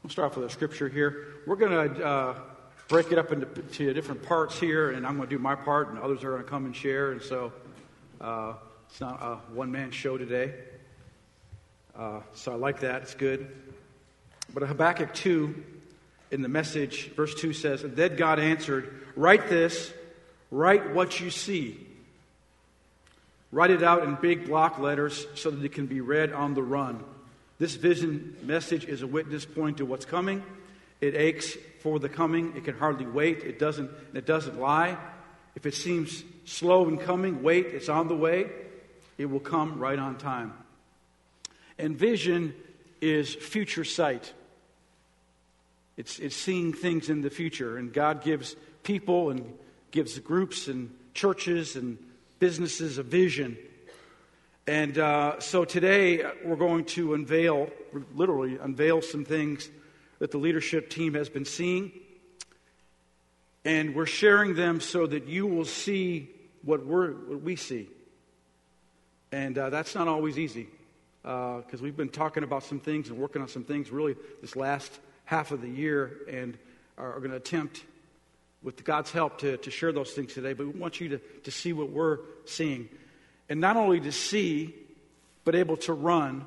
We'll start off with a scripture here. We're going to break it up into different parts here, and I'm going to do my part, and others are going to come and share. And so it's not a one-man show today. So I like that. It's good. But Habakkuk 2, in the Message, verse 2 says, "And then God answered, write this, write what you see. Write it out in big block letters so that it can be read on the run. This vision message is a witness pointing to what's coming. It aches for the coming. It can hardly wait. It doesn't lie. If it seems slow in coming, wait. It's on the way. It will come right on time." And vision is future sight. It's seeing things in the future. And God gives people and gives groups and churches and businesses a vision. And so today we're going to literally unveil some things that the leadership team has been seeing. And we're sharing them so that you will see what we see. And that's not always easy, because we've been talking about some things and working on some things really this last half of the year, and are going to attempt, with God's help, to share those things today. But we want you to see what we're seeing. And not only to see, but able to run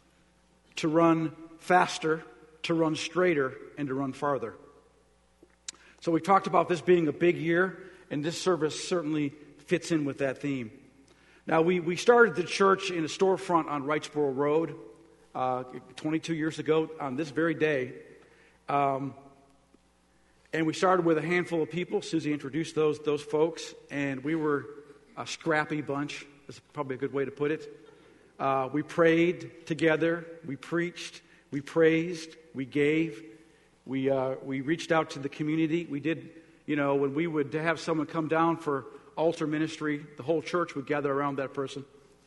faster, to run straighter, and to run farther. So we talked about this being a big year, and this service certainly fits in with that theme. Now, we started the church in a storefront on Wrightsboro Road 22 years ago on this very day. And we started with a handful of people. Susie introduced those folks, and we were a scrappy bunch. That's probably a good way to put it. We prayed together. We preached. We praised. We gave. We reached out to the community. We did, when we would have someone come down for altar ministry, the whole church would gather around that person.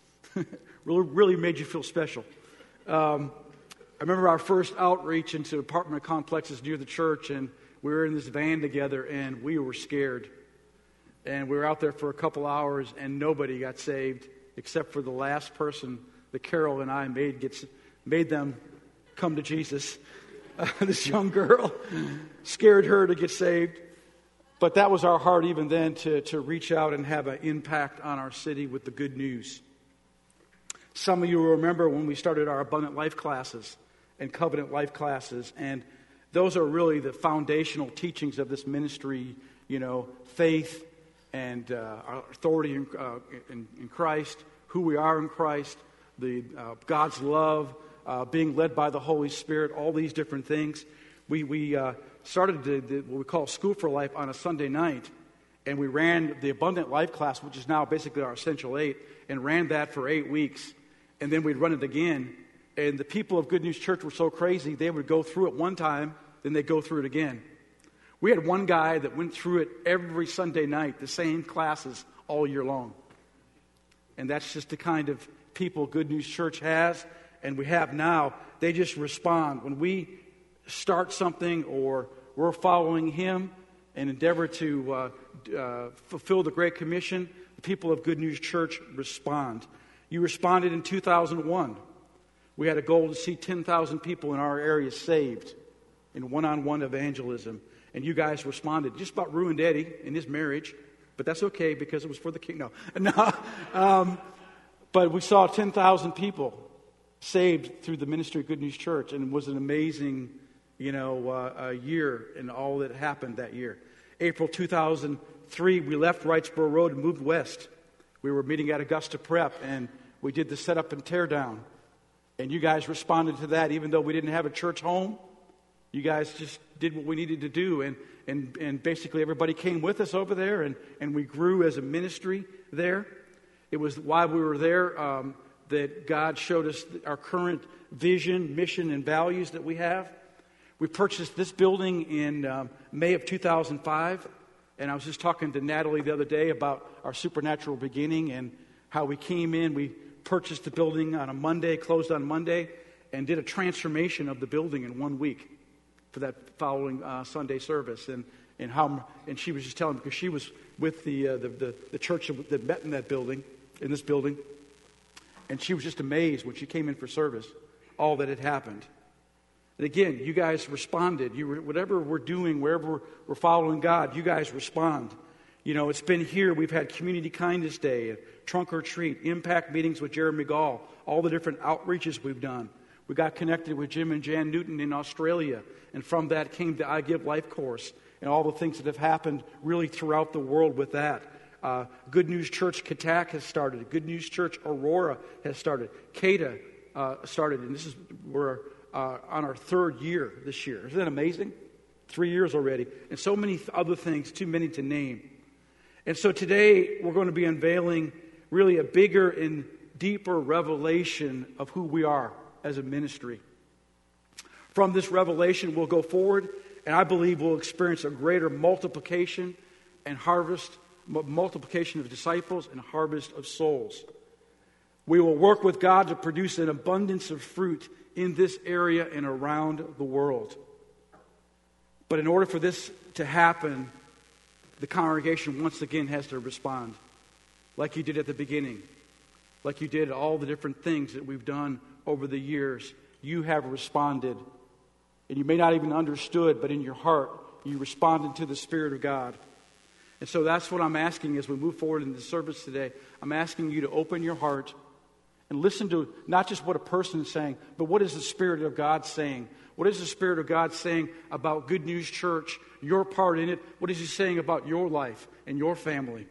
really made you feel special. I remember our first outreach into apartment complexes near the church, and we were in this van together, and we were scared. And we were out there for a couple hours, and nobody got saved except for the last person that Carol and I made them come to Jesus. This young girl, scared her to get saved. But that was our heart even then, to reach out and have an impact on our city with the good news. Some of you will remember when we started our Abundant Life classes and Covenant Life classes, and those are really the foundational teachings of this ministry, faith and our authority in Christ, who we are in Christ, God's love, being led by the Holy Spirit, all these different things. We started what we call School for Life on a Sunday night, and we ran the Abundant Life class, which is now basically our Essential 8, and ran that for 8 weeks, and then we'd run it again. And the people of Good News Church were so crazy, they would go through it one time, then they'd go through it again. We had one guy that went through it every Sunday night, the same classes all year long. And that's just the kind of people Good News Church has, and we have now. They just respond. When we start something or we're following him and endeavor to fulfill the Great Commission, the people of Good News Church respond. You responded in 2001. We had a goal to see 10,000 people in our area saved in one-on-one evangelism. And you guys responded. Just about ruined Eddie in his marriage, but that's okay because it was for the king. No. But we saw 10,000 people saved through the ministry of Good News Church, and it was an amazing, year and all that happened that year. April 2003, we left Wrightsboro Road and moved west. We were meeting at Augusta Prep, and we did the setup and tear down. And you guys responded to that, even though we didn't have a church home. You guys just did what we needed to do, and basically everybody came with us over there, and we grew as a ministry there. It was while we were there that God showed us our current vision, mission, and values that we have. We purchased this building in May of 2005, and I was just talking to Natalie the other day about our supernatural beginning and how we came in. We purchased the building on a Monday, closed on Monday, and did a transformation of the building in 1 week for that following Sunday service. And she was just telling me, because she was with the church that met in that building, in this building, and she was just amazed when she came in for service, all that had happened. And again, you guys responded. Whatever we're doing, wherever we're following God, you guys respond. You know, it's been here. We've had Community Kindness Day, Trunk or Treat, impact meetings with Jeremy Gall, all the different outreaches we've done. We got connected with Jim and Jan Newton in Australia, and from that came the I Give Life course and all the things that have happened really throughout the world with that. Good News Church Katak has started. Good News Church Aurora has started. CATA started, and we're on our third year this year. Isn't that amazing? 3 years already. And so many other things, too many to name. And so today we're going to be unveiling really a bigger and deeper revelation of who we are as a ministry. From this revelation, we'll go forward, and I believe we'll experience a greater multiplication and harvest, multiplication of disciples and harvest of souls. We will work with God to produce an abundance of fruit in this area and around the world. But in order for this to happen, the congregation once again has to respond, like you did at the beginning, like you did all the different things that we've done over the years. You have responded, and you may not even understood, but in your heart, you responded to the Spirit of God. And so that's what I'm asking as we move forward in the service today. I'm asking you to open your heart and listen to not just what a person is saying, but what is the Spirit of God saying? What is the Spirit of God saying about Good News Church, your part in it? What is He saying about your life and your family?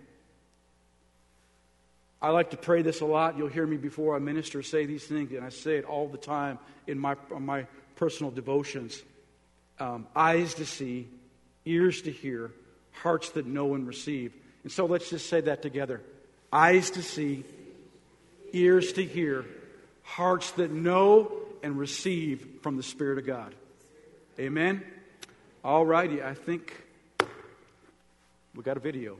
I like to pray this a lot. You'll hear me before I minister say these things, and I say it all the time in my personal devotions. Eyes to see, ears to hear, hearts that know and receive. And so let's just say that together. Eyes to see, ears to hear, hearts that know and receive from the Spirit of God. Amen? All righty, I think we got a video.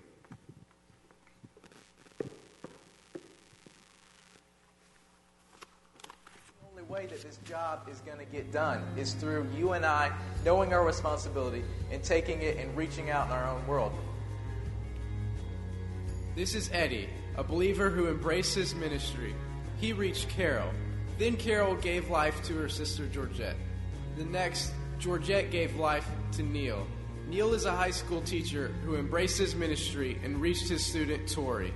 The only way that this job is going to get done is through you and I knowing our responsibility and taking it and reaching out in our own world. This is Eddie, a believer who embraces ministry. He reached Carol. Then Carol gave life to her sister Georgette. The next, Georgette gave life to Neil. Neil is a high school teacher who embraces ministry and reached his student Tori.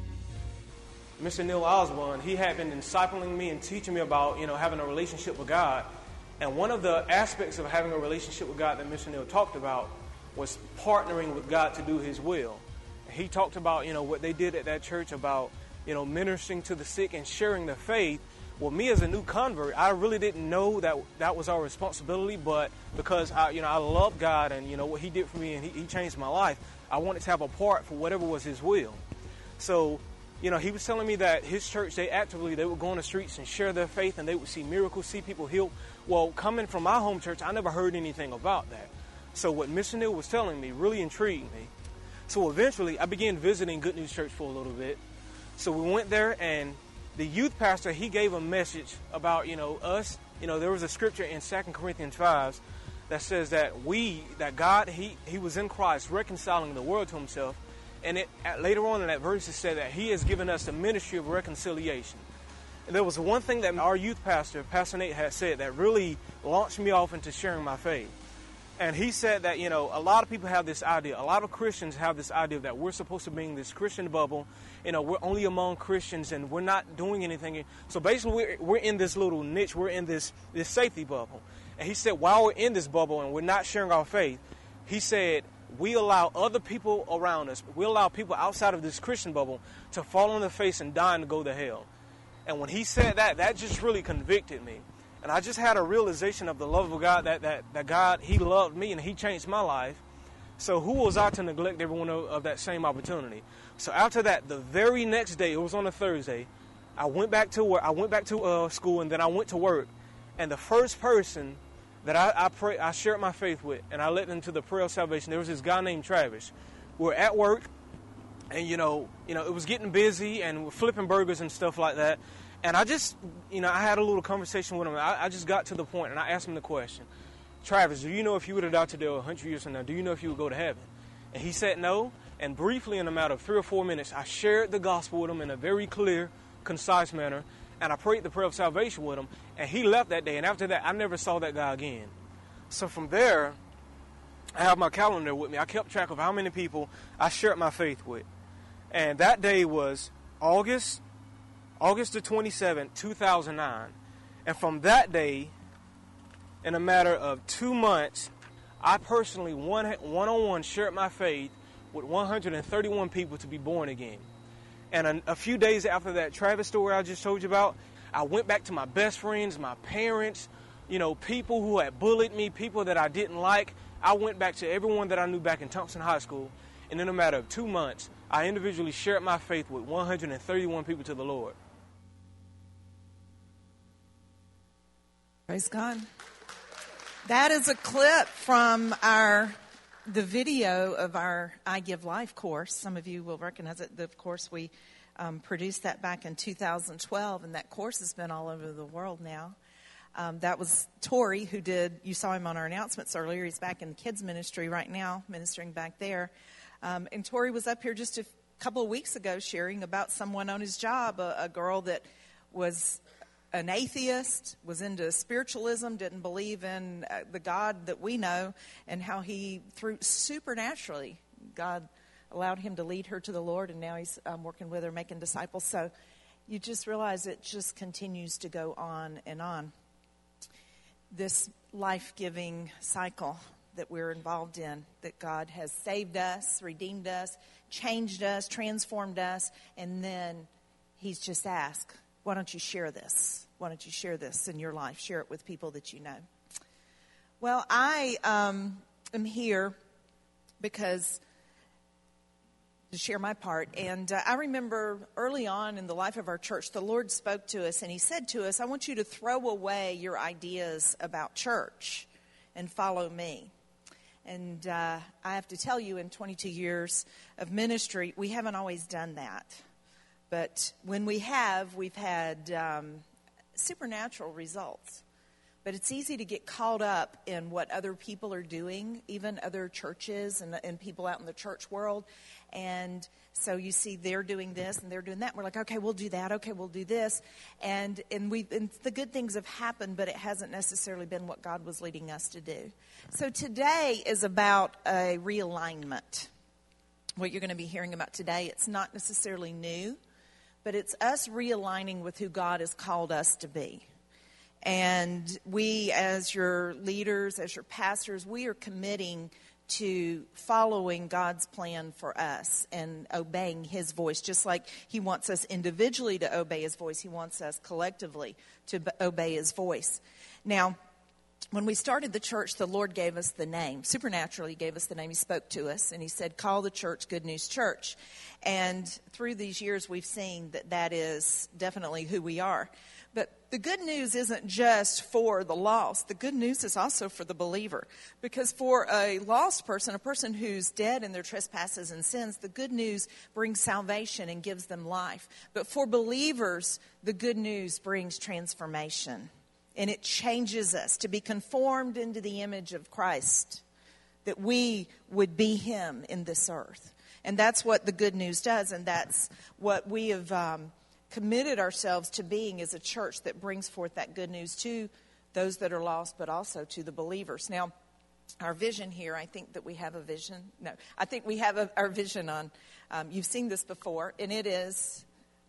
Mr. Neil Osborne, he had been discipling me and teaching me about, having a relationship with God. And one of the aspects of having a relationship with God that Mr. Neil talked about was partnering with God to do His will. He talked about, what they did at that church about, ministering to the sick and sharing their faith. Well, me as a new convert, I really didn't know that was our responsibility, but because I love God and what He did for me and He changed my life, I wanted to have a part for whatever was His will. So, He was telling me that His church, they would go on the streets and share their faith, and they would see miracles, see people healed. Well, coming from my home church, I never heard anything about that. So what Mr. Neil was telling me really intrigued me. So eventually, I began visiting Good News Church for a little bit. So we went there, and the youth pastor, he gave a message about, us. There was a scripture in 2 Corinthians 5 that says that God, He was in Christ reconciling the world to Himself. And later on in that verse it said that He has given us the ministry of reconciliation. And there was one thing that our youth pastor, Pastor Nate, had said that really launched me off into sharing my faith. And he said that, a lot of people have this idea, a lot of Christians have this idea that we're supposed to be in this Christian bubble, we're only among Christians and we're not doing anything. So basically we're in this little niche, we're in this safety bubble. And he said while we're in this bubble and we're not sharing our faith, he said we allow other people around us, we allow people outside of this Christian bubble to fall on their face and die and go to hell. And when he said that just really convicted me. And I just had a realization of the love of God, that God, He loved me and He changed my life. So who was I to neglect every one of that same opportunity? So after that, the very next day, it was on a Thursday, I went back to work. I went back to school, and then I went to work. And the first person that I shared my faith with, and I led them to the prayer of salvation, there was this guy named Travis. We were at work, and it was getting busy, and we're flipping burgers and stuff like that. And I just, I had a little conversation with him. I just got to the point, and I asked him the question, Travis, do you know if you would have died today 100 years from now, do you know if you would go to heaven? And he said no. And briefly, in a matter of 3 or 4 minutes, I shared the gospel with him in a very clear, concise manner. and I prayed the prayer of salvation with him, and he left that day. And after that, I never saw that guy again. So from there, I have my calendar with me. I kept track of how many people I shared my faith with. And that day was August the 27th, 2009. And from that day, in a matter of 2 months, I personally one-on-one shared my faith with 131 people to be born again. And a few days after that Travis story I just told you about, I went back to my best friends, my parents, people who had bullied me, people that I didn't like. I went back to everyone that I knew back in Thompson High School, and in a matter of 2 months, I individually shared my faith with 131 people to the Lord. Praise God. That is a clip from the video of our I Give Life course. Some of you will recognize it. Of course, we produced that back in 2012, and that course has been all over the world now. That was Tori who did, you saw him on our announcements earlier. He's back in the kids ministry right now, ministering back there. And Tori was up here just a couple of weeks ago sharing about someone on his job, a girl that was an atheist, was into spiritualism, didn't believe in the God that we know, and how he, through supernaturally, God allowed him to lead her to the Lord, and now he's working with her, making disciples. So you just realize it just continues to go on and on. This life-giving cycle that we're involved in, that God has saved us, redeemed us, changed us, transformed us, and then he's just asked, why don't you share this? Why don't you share this in your life? Share it with people that you know. Well, I am here because to share my part. And I remember early on in the life of our church, the Lord spoke to us and he said to us, I want you to throw away your ideas about church and follow me. And I have to tell you, in 22 years of ministry, we haven't always done that. But when we have, we've had supernatural results. But it's easy to get caught up in what other people are doing, even other churches and people out in the church world. And so you see they're doing this and they're doing that. We're like, okay, we'll do that. Okay, we'll do this. And the good things have happened, but it hasn't necessarily been what God was leading us to do. So today is about a realignment. What you're going to be hearing about today, it's not necessarily new, but it's us realigning with who God has called us to be. And we, as your leaders, as your pastors, we are committing to following God's plan for us and obeying his voice. Just like he wants us individually to obey his voice, he wants us collectively to obey his voice. Now, when we started the church, the Lord gave us the name. Supernaturally, he gave us the name. He spoke to us, and he said, call the church Good News Church. And through these years, we've seen that that is definitely who we are. But the good news isn't just for the lost. The good news is also for the believer. Because for a lost person, a person who's dead in their trespasses and sins, the good news brings salvation and gives them life. But for believers, the good news brings transformation. And it changes us to be conformed into the image of Christ, that we would be him in this earth. And that's what the good news does, and that's what we have committed ourselves to being as a church that brings forth that good news to those that are lost, but also to the believers. Now, our vision here, I think that we have a vision. No, I think we have our vision on, you've seen this before, and it is...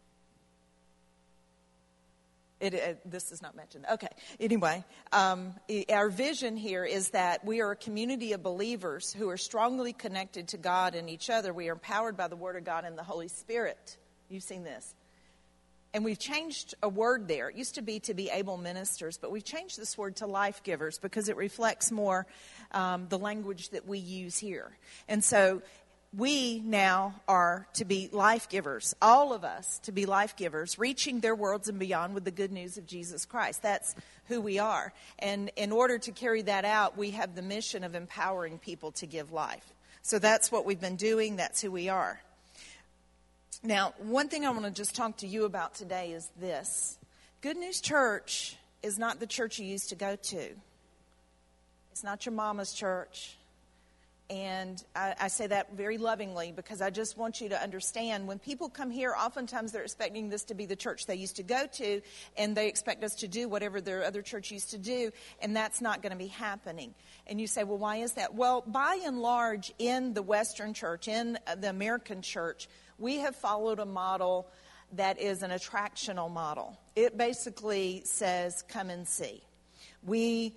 this is not mentioned. Okay. Anyway, our vision here is that we are a community of believers who are strongly connected to God and each other. We are empowered by the Word of God and the Holy Spirit. You've seen this. And we've changed a word there. It used to be able ministers, but we've changed this word to life givers because it reflects more the language that we use here. And so we now are to be life givers, all of us to be life givers, reaching their worlds and beyond with the good news of Jesus Christ. That's who we are. And in order to carry that out, we have the mission of empowering people to give life. So that's what we've been doing. That's who we are. Now, one thing I want to just talk to you about today is this. Good News Church is not the church you used to go to. It's not your mama's church. And I say that very lovingly because I just want you to understand when people come here, oftentimes they're expecting this to be the church they used to go to, and they expect us to do whatever their other church used to do, and that's not going to be happening. And you say, well, why is that? Well, by and large, in the Western church, in the American church, we have followed a model that is an attractional model. It basically says, come and see. We,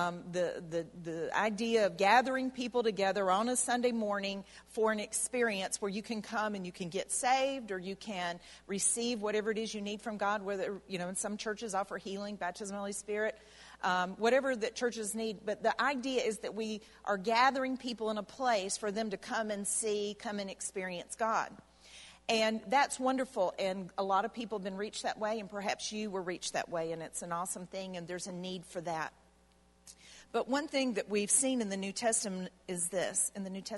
the idea of gathering people together on a Sunday morning for an experience where you can come and you can get saved or you can receive whatever it is you need from God, whether, in some churches offer healing, baptism of the Holy Spirit, whatever that churches need. But the idea is that we are gathering people in a place for them to come and see, come and experience God. And that's wonderful, and a lot of people have been reached that way, and perhaps you were reached that way, and it's an awesome thing, and there's a need for that. But one thing that we've seen in the New Testament is this,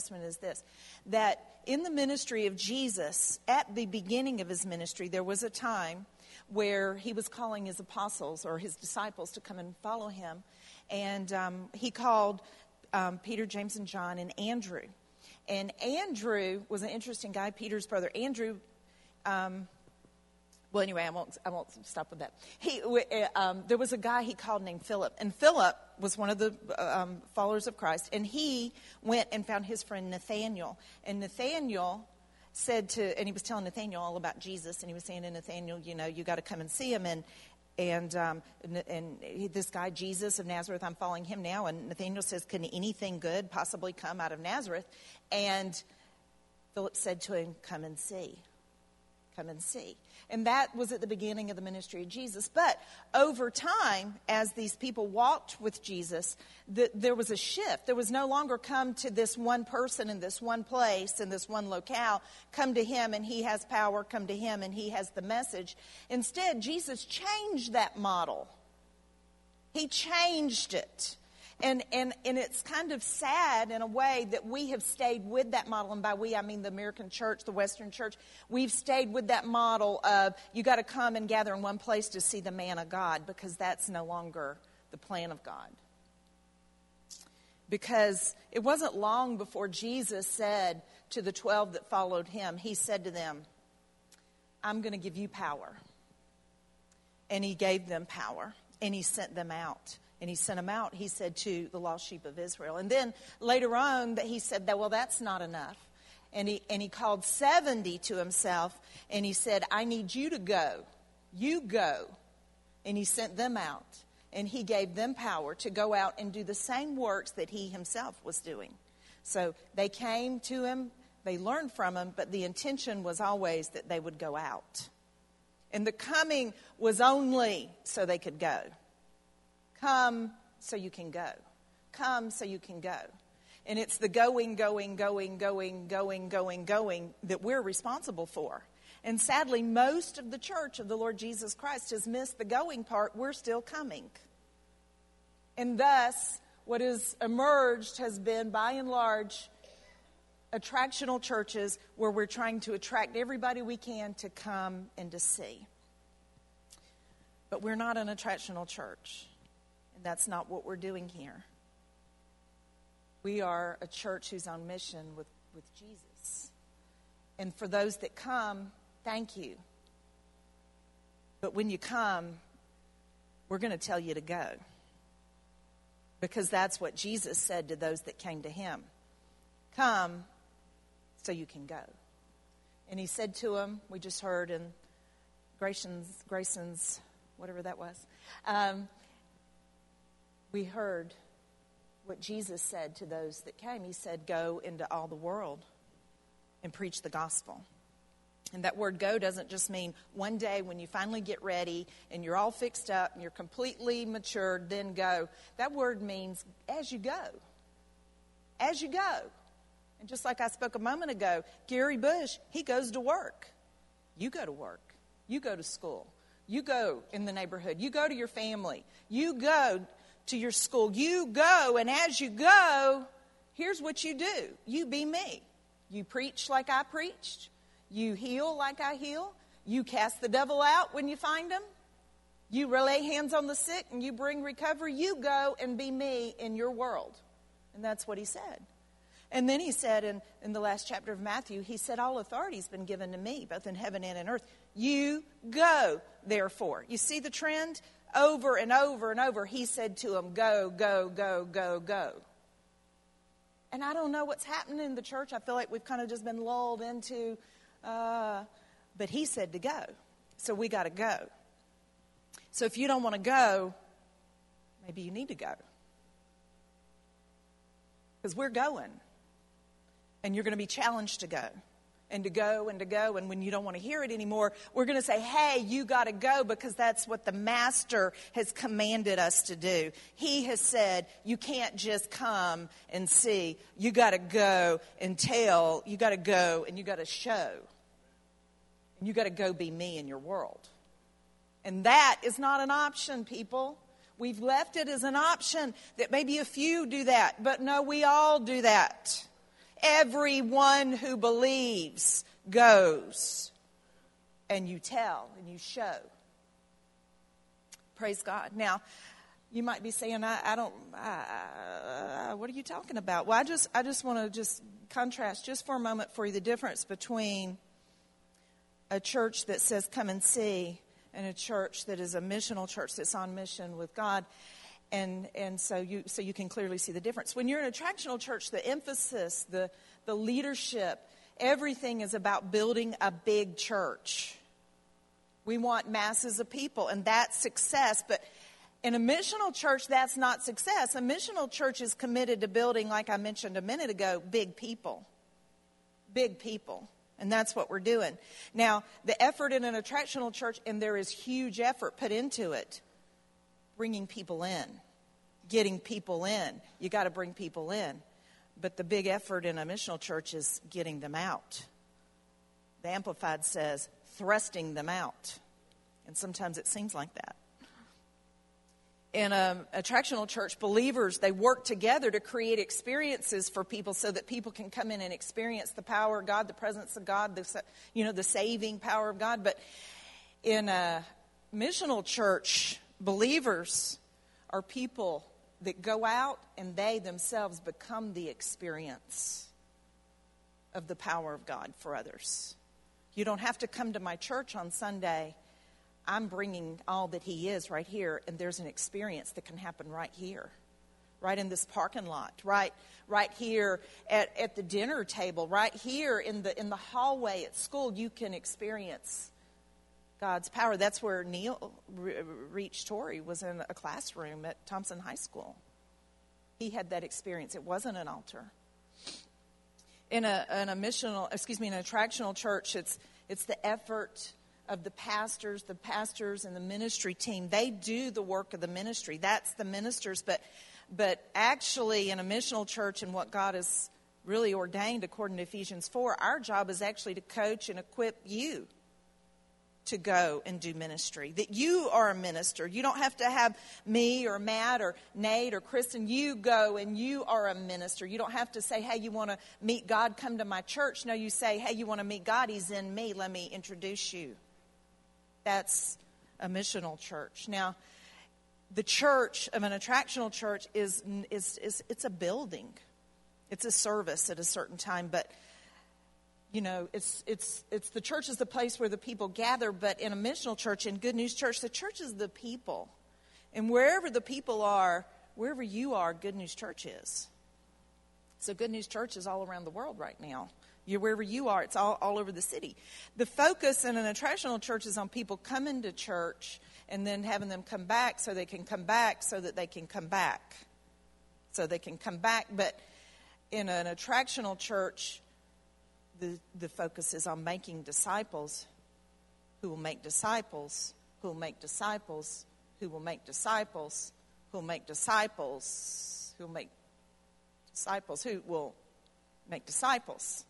that in the ministry of Jesus, at the beginning of his ministry, there was a time where he was calling his apostles or his disciples to come and follow him, and he called Peter, James, and John, and Andrew. And Andrew was an interesting guy, Peter's brother. Andrew, well, anyway, I won't stop with that. There was a guy he called named Philip, and Philip was one of the followers of Christ, and he went and found his friend Nathaniel. And Nathaniel said and he was telling Nathaniel all about Jesus, and he was saying to Nathaniel, you got to come and see him. And this guy, Jesus of Nazareth, I'm following him now. And Nathaniel says, can anything good possibly come out of Nazareth? And Philip said to him, come and see. Come and see. And that was at the beginning of the ministry of Jesus. But over time, as these people walked with Jesus, there was a shift. There was no longer come to this one person in this one place, in this one locale. Come to him and he has power. Come to him and he has the message. Instead, Jesus changed that model. He changed it. And it's kind of sad in a way that we have stayed with that model. And by we, I mean the American church, the Western church. We've stayed with that model of you got to come and gather in one place to see the man of God, because that's no longer the plan of God. Because it wasn't long before Jesus said to the 12 that followed him, he said to them, I'm going to give you power. And he gave them power, and he sent them out. And he sent them out, he said, to the lost sheep of Israel. And then later on, he said that, well, that's not enough. And he called 70 to himself, and he said, I need you to go. You go. And he sent them out. And he gave them power to go out and do the same works that he himself was doing. So they came to him, they learned from him, but the intention was always that they would go out. And the coming was only so they could go. Come so you can go. Come so you can go. And it's the going that we're responsible for. And sadly, most of the church of the Lord Jesus Christ has missed the going part. We're still coming. And thus, what has emerged has been, by and large, attractional churches where we're trying to attract everybody we can to come and to see. But we're not an attractional church. That's not what we're doing here. We are a church who's on mission with Jesus. And for those that come, thank you. But when you come, we're going to tell you to go. Because that's what Jesus said to those that came to him. Come so you can go. And he said to them, we just heard in Grayson's, whatever that was, we heard what Jesus said to those that came. He said, go into all the world and preach the gospel. And that word go doesn't just mean one day when you finally get ready and you're all fixed up and you're completely matured, then go. That word means as you go. As you go. And just like I spoke a moment ago, Gary Bush, he goes to work. You go to work. You go to school. You go in the neighborhood. You go to your family. You go to your school. You go, and as you go, here's what you do. You be me. You preach like I preached. You heal like I heal. You cast the devil out when you find him. You lay hands on the sick and you bring recovery. You go and be me in your world. And that's what he said. And then he said in the last chapter of Matthew, he said, all authority has been given to me, both in heaven and in earth. You go, therefore. You see the trend? Over and over and over, he said to them, go, go, go, go, go. And I don't know what's happening in the church. I feel like we've kind of just been lulled into, but he said to go. So we got to go. So if you don't want to go, maybe you need to go. Because we're going. And you're going to be challenged to go. And to go and to go. And when you don't want to hear it anymore, we're going to say, hey, you got to go, because that's what the Master has commanded us to do. He has said, you can't just come and see. You got to go and tell. You got to go and you got to show. And you got to go be me in your world. And that is not an option, people. We've left it as an option that maybe a few do that. But no, we all do that. Everyone who believes goes. And you tell and you show. Praise God. Now, you might be saying, what are you talking about? Well, I just want to just contrast just for a moment for you the difference between a church that says come and see and a church that is a missional church that's on mission with God. And so you can clearly see the difference. When you're an attractional church, the emphasis, the leadership, everything is about building a big church. We want masses of people, and that's success. But in a missional church, that's not success. A missional church is committed to building, like I mentioned a minute ago, big people. Big people. And that's what we're doing. Now, the effort in an attractional church, and there is huge effort put into it, bringing people in, getting people in. You got to bring people in. But the big effort in a missional church is getting them out. The Amplified says, thrusting them out. And sometimes it seems like that. In an attractional church, believers, they work together to create experiences for people so that people can come in and experience the power of God, the presence of God, the saving power of God. But in a missional church, believers are people that go out and they themselves become the experience of the power of God for others. You don't have to come to my church on Sunday. I'm bringing all that He is right here, and there's an experience that can happen right here, right in this parking lot, right here at the dinner table, right here in the hallway at school. You can experience God's power. That's where Neil reached Tori, was in a classroom at Thompson High School. He had that experience. It wasn't an altar. In an attractional church, it's the effort of the pastors and the ministry team. They do the work of the ministry. That's the ministers. But actually, in a missional church, and what God has really ordained according to Ephesians 4, our job is actually to coach and equip you to go and do ministry. That you are a minister. You don't have to have me or Matt or Nate or Kristen. You go and you are a minister. You don't have to say, hey, you want to meet God, come to my church. No, you say, hey, you want to meet God, He's in me. Let me introduce you. That's a missional church. Now, the church of an attractional church is it's a building. It's a service at a certain time, but you know, it's the church is the place where the people gather. But in a missional church, in Good News Church, the church is the people, and wherever the people are, wherever you are, Good News Church is. So Good News Church is all around the world right now. Wherever you are, it's all over the city. The focus in an attractional church is on people coming to church and then having them come back so they can come back so that they can come back. So they can come back. But in an attractional church, the focus is on making disciples who will make disciples, who will make disciples, who will make disciples, who will make disciples, who will make disciples, who will make disciples.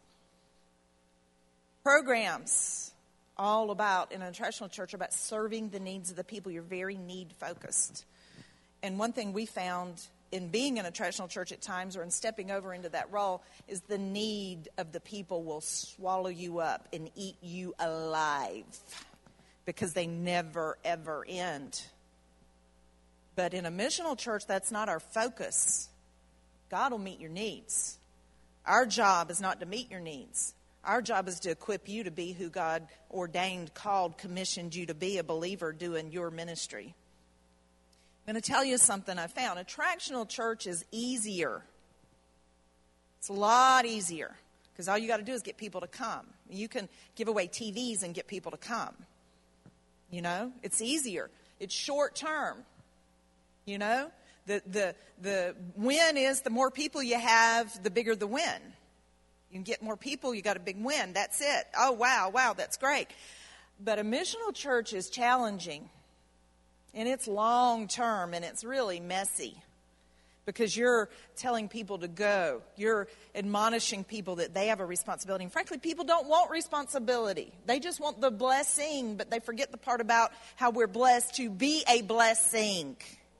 Programs all about, in an attractional church, are about serving the needs of the people. You're very need-focused. And one thing we found in being in a attractional church at times, or in stepping over into that role, is the need of the people will swallow you up and eat you alive because they never, ever end. But in a missional church, that's not our focus. God will meet your needs. Our job is not to meet your needs. Our job is to equip you to be who God ordained, called, commissioned you to be, a believer doing your ministry. I'm going to tell you something I found. Attractional church is easier. It's a lot easier because all you got to do is get people to come. You can give away TVs and get people to come. You know, it's easier. It's short term. You know, the win is the more people you have, the bigger the win. You can get more people, you got a big win. That's it. Oh, wow, that's great. But a missional church is challenging. And it's long term, and it's really messy. Because you're telling people to go. You're admonishing people that they have a responsibility. And frankly, people don't want responsibility. They just want the blessing, but they forget the part about how we're blessed to be a blessing.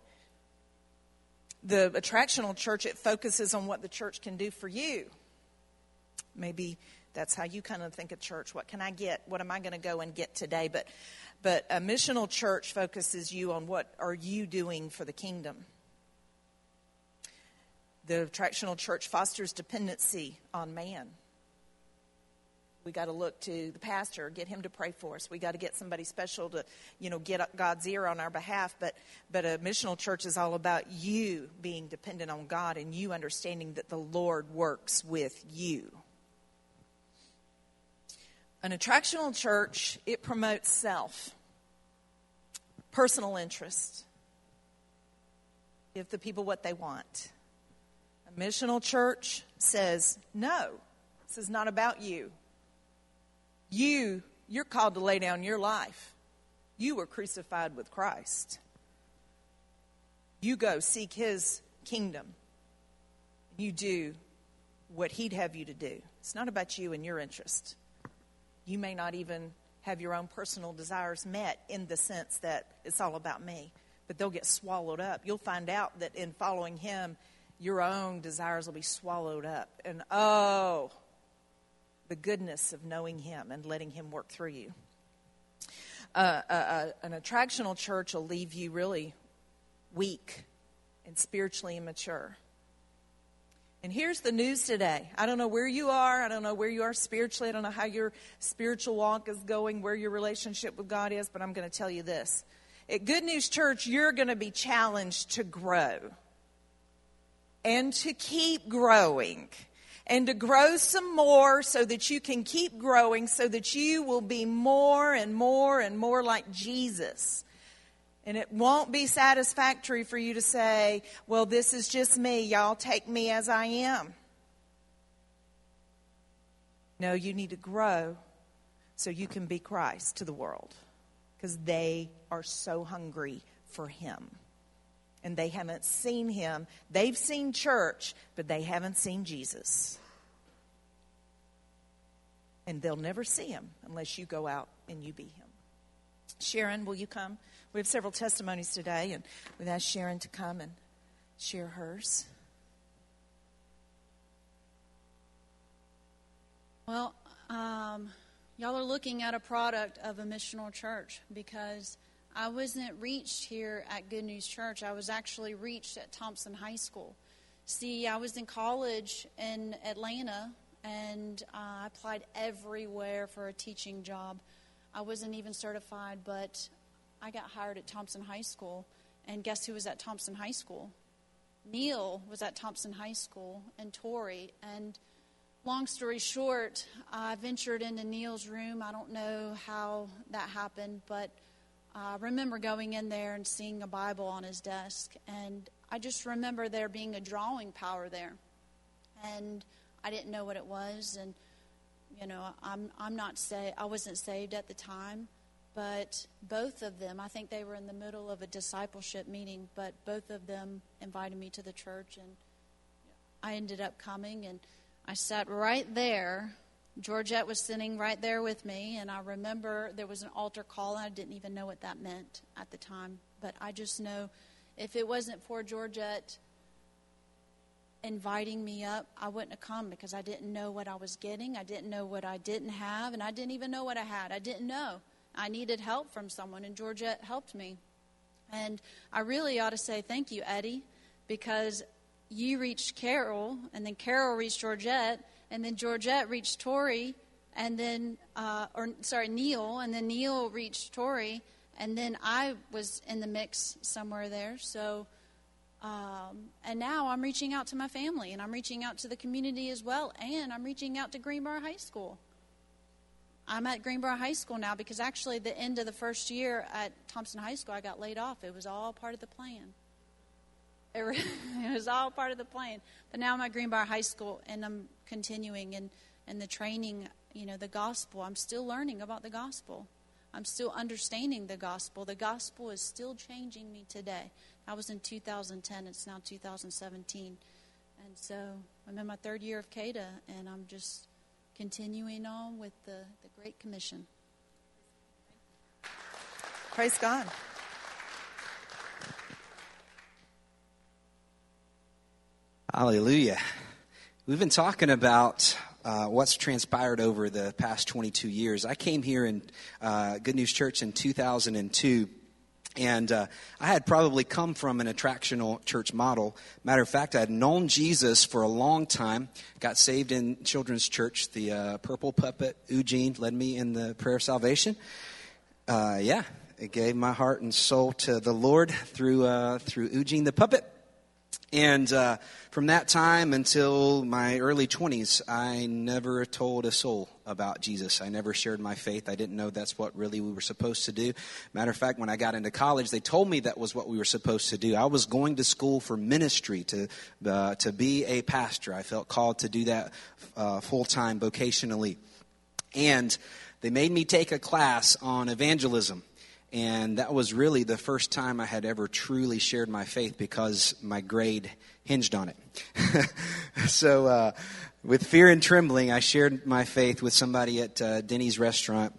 The attractional church, it focuses on what the church can do for you. Maybe that's how you kind of think of church. What can I get? What am I going to go and get today? But a missional church focuses you on what are you doing for the kingdom. The attractional church fosters dependency on man. We got to look to the pastor, get him to pray for us. We got to get somebody special to, get God's ear on our behalf. But a missional church is all about you being dependent on God and you understanding that the Lord works with you. An attractional church, it promotes self, personal interest. Give the people what they want. A missional church says, no, this is not about you. You're called to lay down your life. You were crucified with Christ. You go seek his kingdom. You do what he'd have you to do. It's not about you and your interest. You may not even have your own personal desires met in the sense that it's all about me, but they'll get swallowed up. You'll find out that in following him, your own desires will be swallowed up. And the goodness of knowing him and letting him work through you. An attractional church will leave you really weak and spiritually immature. And here's the news today. I don't know where you are. I don't know where you are spiritually. I don't know how your spiritual walk is going, where your relationship with God is, but I'm going to tell you this. At Good News Church, you're going to be challenged to grow and to keep growing and to grow some more so that you can keep growing so that you will be more and more and more like Jesus. And it won't be satisfactory for you to say, well, this is just me. Y'all take me as I am. No, you need to grow so you can be Christ to the world. Because they are so hungry for him. And they haven't seen him. They've seen church, but they haven't seen Jesus. And they'll never see him unless you go out and you be him. Sharon, will you come? We have several testimonies today, and we've asked Sharon to come and share hers. Well, y'all are looking at a product of a missional church because I wasn't reached here at Good News Church. I was actually reached at Thompson High School. See, I was in college in Atlanta, and I applied everywhere for a teaching job. I wasn't even certified, but I got hired at Thompson High School. And guess who was at Thompson High School? Neil was at Thompson High School, and Tori. And long story short, I ventured into Neil's room. I don't know how that happened, but I remember going in there and seeing a Bible on his desk. And I just remember there being a drawing power there. And I didn't know what it was. And I wasn't saved at the time, but both of them, I think they were in the middle of a discipleship meeting, but both of them invited me to the church, and I ended up coming, and I sat right there. Georgette was sitting right there with me, and I remember there was an altar call, and I didn't even know what that meant at the time, but I just know if it wasn't for Georgette inviting me up, I wouldn't have come because I didn't know what I was getting. I didn't know what I didn't have, and I didn't even know what I had. I didn't know. I needed help from someone, and Georgette helped me. And I really ought to say thank you, Eddie, because you reached Carol, and then Carol reached Georgette, and then Georgette reached Tori, and then, Neil, and then Neil reached Tori, and then I was in the mix somewhere there. So, and now I'm reaching out to my family, and I'm reaching out to the community as well, and I'm reaching out to Greenboro High School. I'm at Greenboro High School now because actually the end of the first year at Thompson High School, I got laid off. It was all part of the plan. It was all part of the plan. But now I'm at Greenboro High School, and I'm continuing in the training, the gospel. I'm still learning about the gospel. I'm still understanding the gospel. The gospel is still changing me today. That was in 2010. It's now 2017. And so I'm in my third year of CADA, and I'm just continuing on with the Great Commission. Praise God. Hallelujah. We've been talking about what's transpired over the past 22 years. I came here in Good News Church in 2002, and I had probably come from an attractional church model. Matter of fact, I had known Jesus for a long time, got saved in children's church. The Purple Puppet, Eugene, led me in the prayer of salvation. It gave my heart and soul to the Lord through Eugene the Puppet. And from that time until my early 20s, I never told a soul about Jesus. I never shared my faith. I didn't know that's what really we were supposed to do. Matter of fact, when I got into college, they told me that was what we were supposed to do. I was going to school for ministry, to be a pastor. I felt called to do that full-time vocationally. And they made me take a class on evangelism. And that was really the first time I had ever truly shared my faith because my grade hinged on it. So with fear and trembling, I shared my faith with somebody at Denny's restaurant.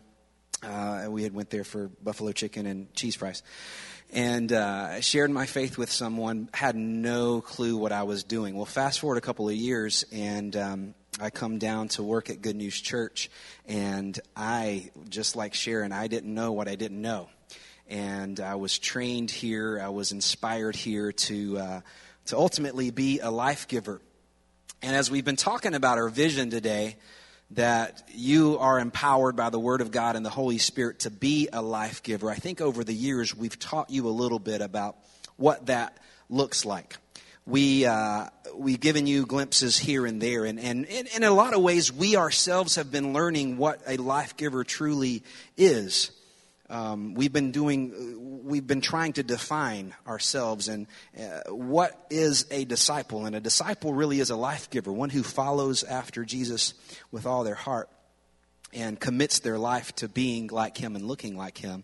We had went there for buffalo chicken and cheese fries. And I shared my faith with someone, had no clue what I was doing. Well, fast forward a couple of years, and I come down to work at Good News Church. And I, just like Sharon, I didn't know what I didn't know. And I was trained here. I was inspired here to ultimately be a life giver. And as we've been talking about our vision today, that you are empowered by the Word of God and the Holy Spirit to be a life giver, I think over the years we've taught you a little bit about what that looks like. We've given you glimpses here and there, and in a lot of ways we ourselves have been learning what a life giver truly is. We've been trying to define ourselves and what is a disciple. And a disciple really is a life giver, one who follows after Jesus with all their heart and commits their life to being like him and looking like him.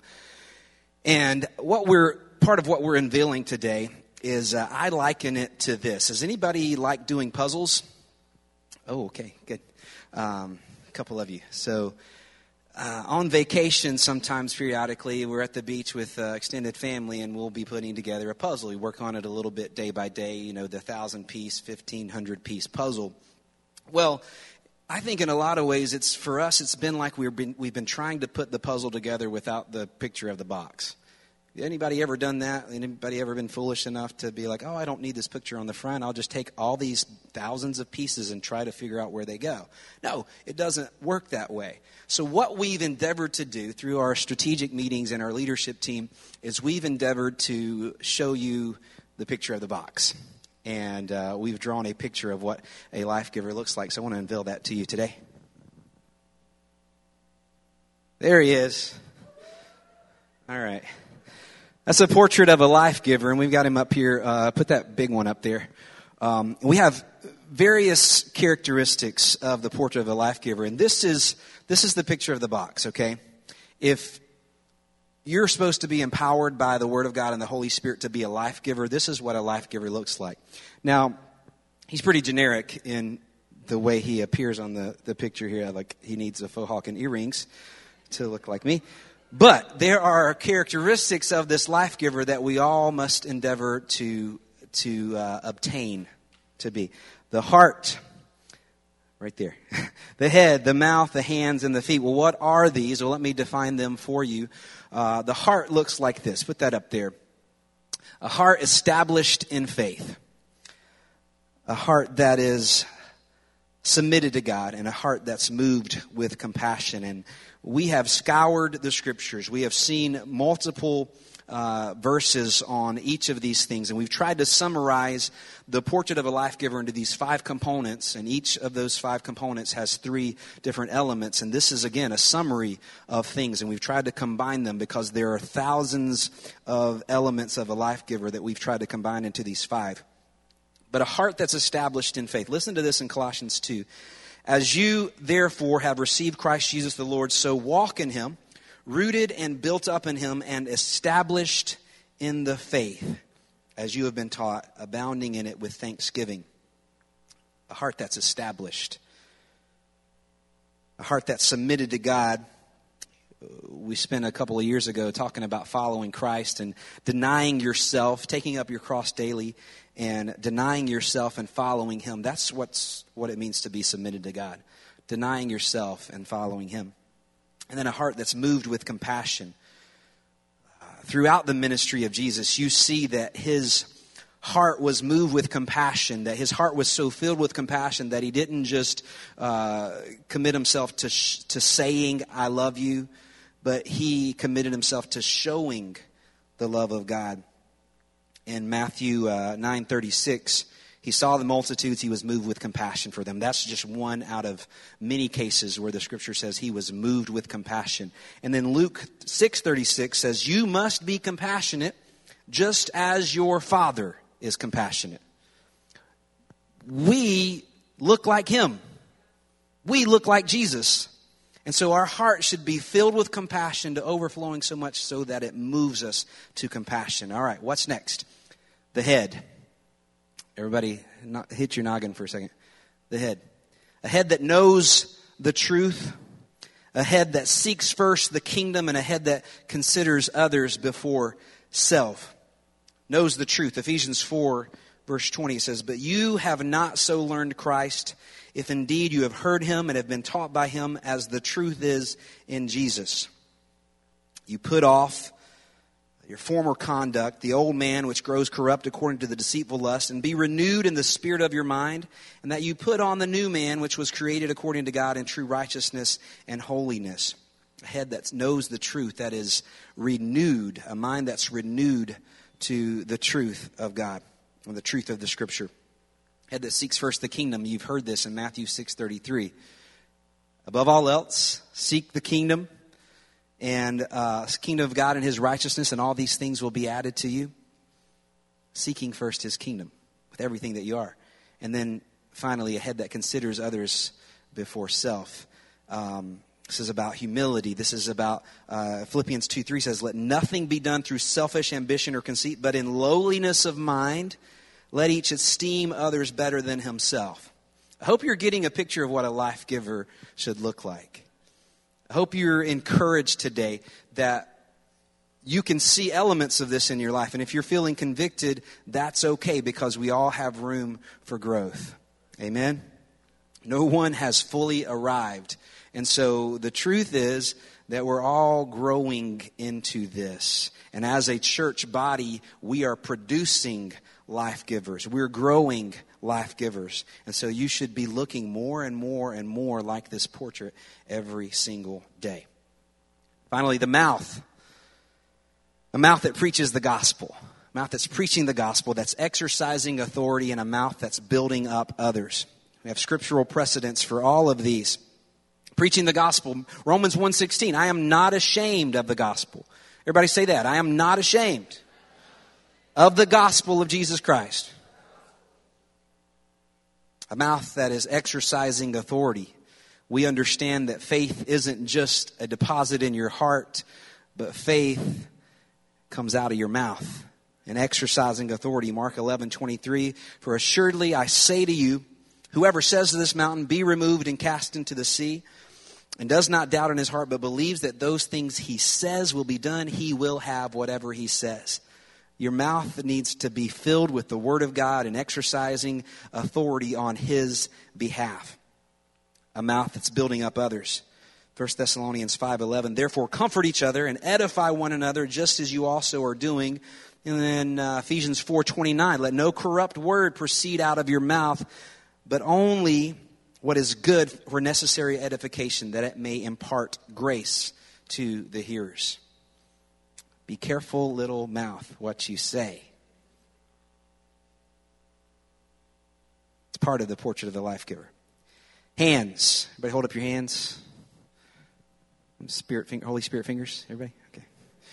And part of what we're unveiling today is I liken it to this. Does anybody like doing puzzles? Oh, okay, good. A couple of you. So on vacation, sometimes periodically, we're at the beach with extended family, and we'll be putting together a puzzle. We work on it a little bit day by day, the 1,000-piece, 1,500-piece puzzle. Well, I think in a lot of ways, it's been like we've been trying to put the puzzle together without the picture of the box. Anybody ever done that? Anybody ever been foolish enough to be like, oh, I don't need this picture on the front. I'll just take all these thousands of pieces and try to figure out where they go. No, it doesn't work that way. So what we've endeavored to do through our strategic meetings and our leadership team is we've endeavored to show you the picture of the box. And we've drawn a picture of what a life giver looks like. So I want to unveil that to you today. There he is. All right. That's a portrait of a life giver, and we've got him up here. Put that big one up there. We have various characteristics of the portrait of a life giver, and this is the picture of the box, okay? If you're supposed to be empowered by the Word of God and the Holy Spirit to be a life giver, this is what a life giver looks like. Now, he's pretty generic in the way he appears on the picture here. Like he needs a faux hawk and earrings to look like me. But there are characteristics of this life giver that we all must endeavor to obtain to be. The heart, right there. The head, the mouth, the hands, and the feet. Well, what are these? Well, let me define them for you. The heart looks like this. Put that up there. A heart established in faith. a heart that is submitted to God, and a heart that's moved with compassion. And we have scoured the scriptures. We have seen multiple verses on each of these things, and we've tried to summarize the portrait of a life giver into these 5 components, and each of those 5 components has 3 different elements. And this is, again, a summary of things, and we've tried to combine them because there are thousands of elements of a life giver that we've tried to combine into these 5. But a heart that's established in faith. Listen to this in Colossians 2. As you, therefore, have received Christ Jesus the Lord, so walk in him, rooted and built up in him, and established in the faith, as you have been taught, abounding in it with thanksgiving. A heart that's established. A heart that's submitted to God. We spent a couple of years ago talking about following Christ and denying yourself, taking up your cross daily, and denying yourself and following him. That's what it means to be submitted to God. Denying yourself and following him. And then a heart that's moved with compassion. Throughout the ministry of Jesus, you see that his heart was moved with compassion, that his heart was so filled with compassion that he didn't just commit himself to saying, I love you, but he committed himself to showing the love of God. In Matthew 9:36, he saw the multitudes, he was moved with compassion for them. That's just one out of many cases where the scripture says he was moved with compassion. And then Luke 6:36 says, you must be compassionate just as your Father is compassionate. We look like him. We look like Jesus. And so our heart should be filled with compassion to overflowing so much so that it moves us to compassion. All right, what's next? The head. Everybody, hit your noggin for a second. The head. A head that knows the truth. A head that seeks first the kingdom, and a head that considers others before self. Knows the truth. Ephesians 4, verse 20 says, but you have not so learned Christ, if indeed you have heard him and have been taught by him, as the truth is in Jesus. You put off your former conduct, the old man which grows corrupt according to the deceitful lust, and be renewed in the spirit of your mind, and that you put on the new man which was created according to God in true righteousness and holiness. A head that knows the truth, that is renewed, a mind that's renewed to the truth of God, or the truth of the scripture. Head that seeks first the kingdom. You've heard this in Matthew 6:33. Above all else, seek the kingdom and kingdom of God and his righteousness, and all these things will be added to you. Seeking first his kingdom with everything that you are. And then finally, a head that considers others before self. This is about humility. This is about Philippians 2:3 says, let nothing be done through selfish ambition or conceit, but in lowliness of mind, let each esteem others better than himself. I hope you're getting a picture of what a life giver should look like. I hope you're encouraged today that you can see elements of this in your life. And if you're feeling convicted, that's okay, because we all have room for growth. Amen? No one has fully arrived. And so the truth is that we're all growing into this. And as a church body, we are producing life givers. We're growing life givers. And so you should be looking more and more and more like this portrait every single day. Finally, the mouth. A mouth that preaches the gospel. A mouth that's preaching the gospel, that's exercising authority, and a mouth that's building up others. We have scriptural precedents for all of these. Preaching the gospel. Romans 1:16, I am not ashamed of the gospel. Everybody say that. I am not ashamed of the gospel of Jesus Christ. A mouth that is exercising authority. We understand that faith isn't just a deposit in your heart, but faith comes out of your mouth. And exercising authority. Mark 11:23, for assuredly I say to you, whoever says to this mountain, be removed and cast into the sea, and does not doubt in his heart, but believes that those things he says will be done, he will have whatever he says. Your mouth needs to be filled with the word of God and exercising authority on his behalf. A mouth that's building up others. 1 Thessalonians 5:11, therefore comfort each other and edify one another just as you also are doing, And then Ephesians 4:29, let no corrupt word proceed out of your mouth, but only what is good for necessary edification, that it may impart grace to the hearers. Be careful, little mouth, what you say. It's part of the portrait of the life giver. Hands. Everybody hold up your hands. Holy Spirit fingers. Everybody? Okay.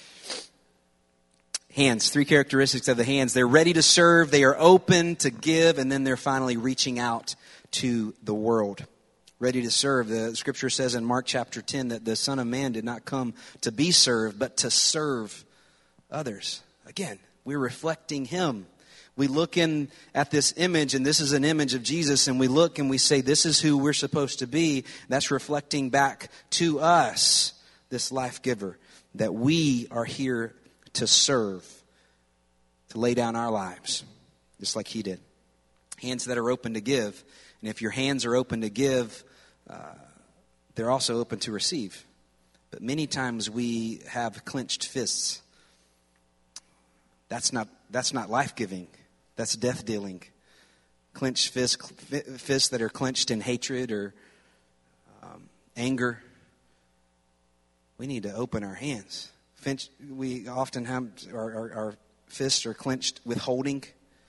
Hands. 3 characteristics of the hands. They're ready to serve. They are open to give. And then they're finally reaching out to the world. Ready to serve. The scripture says in Mark chapter 10 that the Son of Man did not come to be served, but to serve others. Again, we're reflecting Him. We look in at this image, and this is an image of Jesus, and we look and we say, this is who we're supposed to be. That's reflecting back to us, this life giver, that we are here to serve, to lay down our lives, just like He did. Hands that are open to give. And if your hands are open to give, they're also open to receive. But many times we have clenched fists. That's not life-giving. That's death-dealing. Clenched fists that are clenched in hatred or anger. We need to open our hands. We often have our fists are clenched with holding.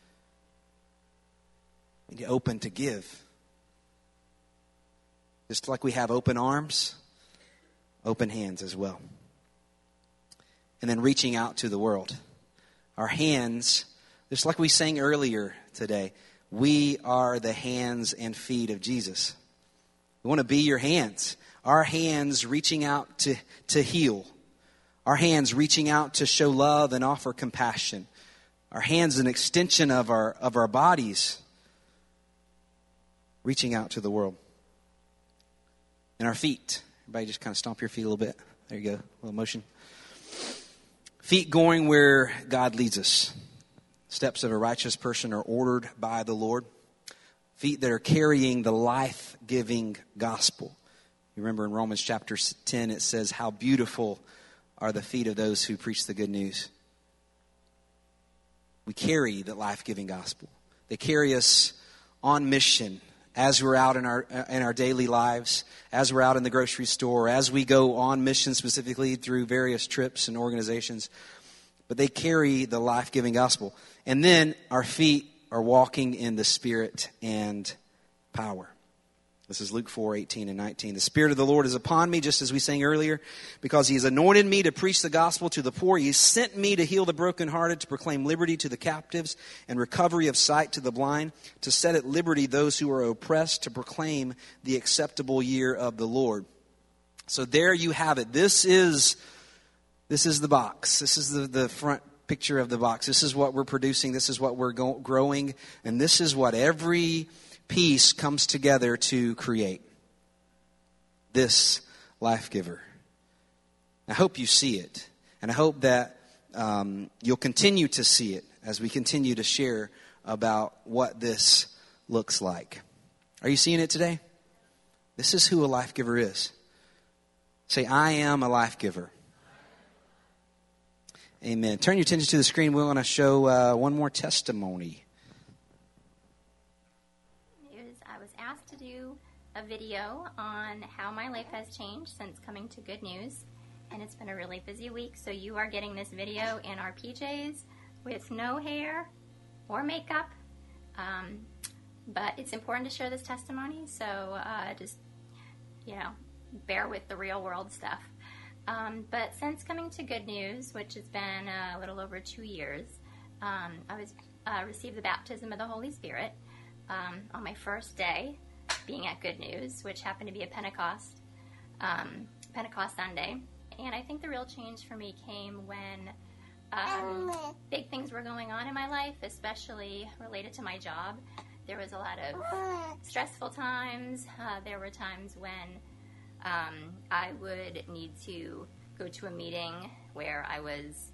We need to open to give. Just like we have open arms, open hands as well. And then reaching out to the world. Our hands, just like we sang earlier today, we are the hands and feet of Jesus. We want to be your hands. Our hands reaching out to heal. Our hands reaching out to show love and offer compassion. Our hands an extension of our bodies. Reaching out to the world. And our feet. Everybody just kind of stomp your feet a little bit. There you go. A little motion. Feet going where God leads us. Steps of a righteous person are ordered by the Lord. Feet that are carrying the life-giving gospel. You remember in Romans chapter 10 it says, how beautiful are the feet of those who preach the good news. We carry the life-giving gospel. They carry us on mission as we're out in our daily lives, as we're out in the grocery store, as we go on mission specifically through various trips and organizations. But they carry the life-giving gospel. And then our feet are walking in the Spirit and power. This is Luke 4:18-19. The Spirit of the Lord is upon me, just as we sang earlier, because He has anointed me to preach the gospel to the poor. He sent me to heal the brokenhearted, to proclaim liberty to the captives and recovery of sight to the blind, to set at liberty those who are oppressed, to proclaim the acceptable year of the Lord. So there you have it. This is the box. This is the front picture of the box. This is what we're producing. This is what we're growing. And this is what every piece comes together to create. This life giver. I hope you see it. And I hope that you'll continue to see it as we continue to share about what this looks like. Are you seeing it today? This is who a life giver is. Say, I am a life giver. Amen. Turn your attention to the screen. We want to show one more testimony. I was asked to do a video on how my life has changed since coming to Good News. And it's been a really busy week, so you are getting this video in our PJs with no hair or makeup. But it's important to share this testimony, so just, bear with the real world stuff. But since coming to Good News, which has been a little over 2 years, I received the baptism of the Holy Spirit on my first day being at Good News, which happened to be a Pentecost Sunday. And I think the real change for me came when big things were going on in my life, especially related to my job. There was a lot of stressful times. There were times when I would need to go to a meeting where I was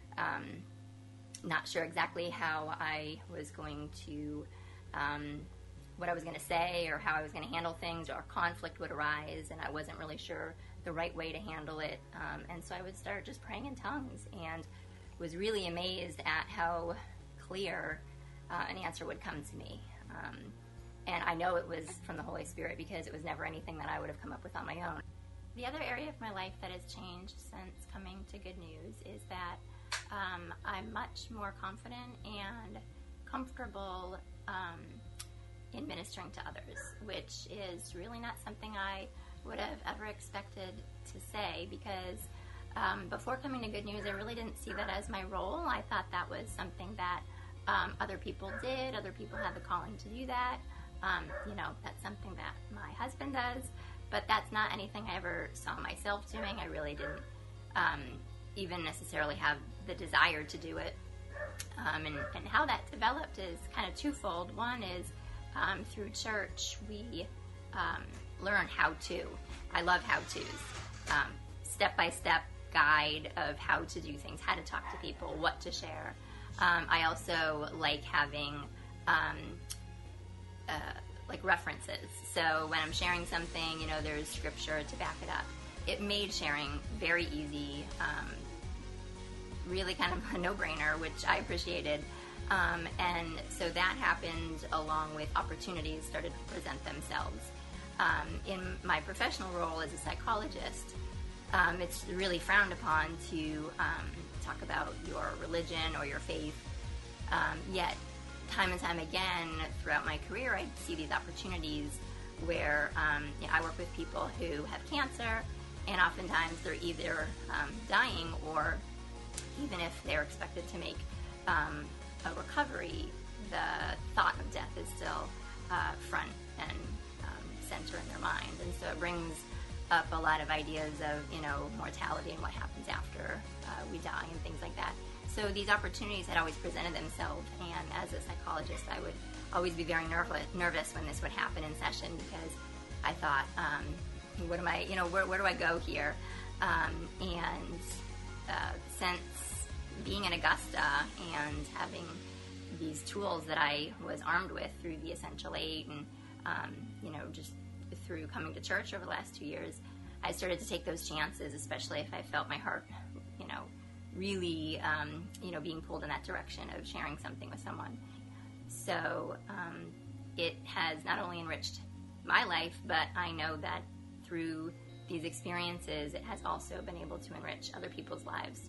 not sure exactly how I was going to, what I was going to say or how I was going to handle things, or conflict would arise and I wasn't really sure the right way to handle it. And so I would start just praying in tongues and was really amazed at how clear an answer would come to me. And I know it was from the Holy Spirit because it was never anything that I would have come up with on my own. The other area of my life that has changed since coming to Good News is that I'm much more confident and comfortable in ministering to others, which is really not something I would have ever expected to say, because before coming to Good News, I really didn't see that as my role. I thought that was something that other people did. Other people had the calling to do that. That's something that my husband does, but that's not anything I ever saw myself doing. I really didn't even necessarily have the desire to do it. And how that developed is kind of twofold. One is through church, we learn how to. I love how-tos. Step-by-step guide of how to do things, how to talk to people, what to share. I also like having references. So when I'm sharing something, there's scripture to back it up. It made sharing very easy, really kind of a no-brainer, which I appreciated. And so that happened along with opportunities started to present themselves. In my professional role as a psychologist, it's really frowned upon to talk about your religion or your faith. Yet, time and time again throughout my career, I see these opportunities where I work with people who have cancer, and oftentimes they're either dying, or even if they're expected to make a recovery, the thought of death is still front and center in their mind. And so it brings up a lot of ideas of, mortality and what happens after we die and things like that. So these opportunities had always presented themselves, and as a psychologist, I would always be very nervous when this would happen in session, because I thought, what am I, where do I go here? And since being in Augusta and having these tools that I was armed with through the Essential 8 and, just through coming to church over the last 2 years, I started to take those chances, especially if I felt my heart, really, being pulled in that direction of sharing something with someone. So it has not only enriched my life, but I know that through these experiences, it has also been able to enrich other people's lives.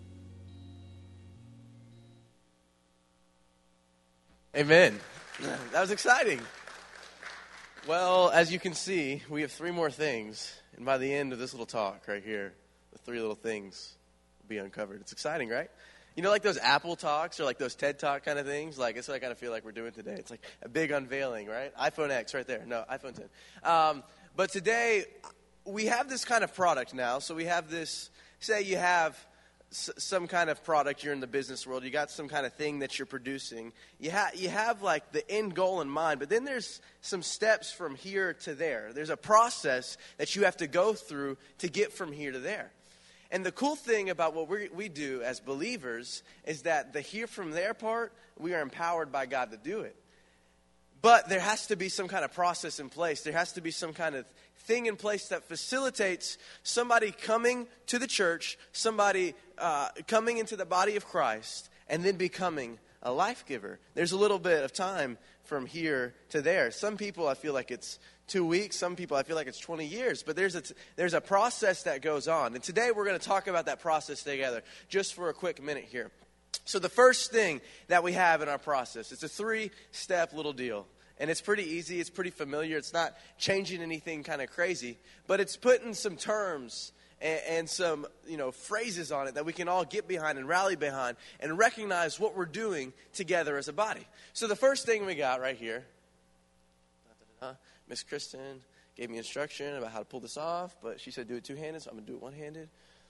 Amen. That was exciting. Well, as you can see, we have 3 more things, and by the end of this little talk right here, the 3 little things will be uncovered. It's exciting, right? Like those Apple Talks or like those TED Talk kind of things? Like, that's what I kind of feel like we're doing today. It's like a big unveiling, right? iPhone X right there. No, iPhone 10. But today, we have this kind of product now. So we have this, say you have some kind of product, you're in the business world, you got some kind of thing that you're producing. You have like the end goal in mind, but then there's some steps from here to there. There's a process that you have to go through to get from here to there. And the cool thing about what we do as believers is that the here from there part, we are empowered by God to do it. But there has to be some kind of process in place. There has to be some kind of thing in place that facilitates somebody coming to the church, somebody coming into the body of Christ, and then becoming a life giver. There's a little bit of time from here to there. Some people, I feel like it's 2 weeks. Some people, I feel like it's 20 years. But there's a process that goes on. And today we're going to talk about that process together, just for a quick minute here. So the first thing that we have in our process, it's a 3-step little deal. And it's pretty easy. It's pretty familiar. It's not changing anything kind of crazy. But it's putting some terms and some, phrases on it that we can all get behind and rally behind and recognize what we're doing together as a body. So the first thing we got right here, Miss Kristen gave me instruction about how to pull this off, but she said do it 2-handed, so I'm going to do it 1-handed.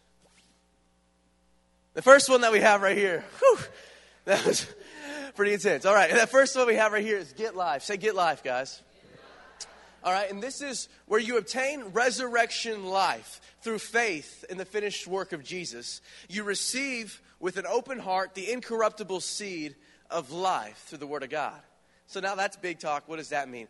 The first one that we have right here, that was pretty intense. All right, that first one we have right here is get life. Say get life, guys. All right, and this is where you obtain resurrection life through faith in the finished work of Jesus. You receive with an open heart the incorruptible seed of life through the Word of God. So now that's big talk. What does that mean?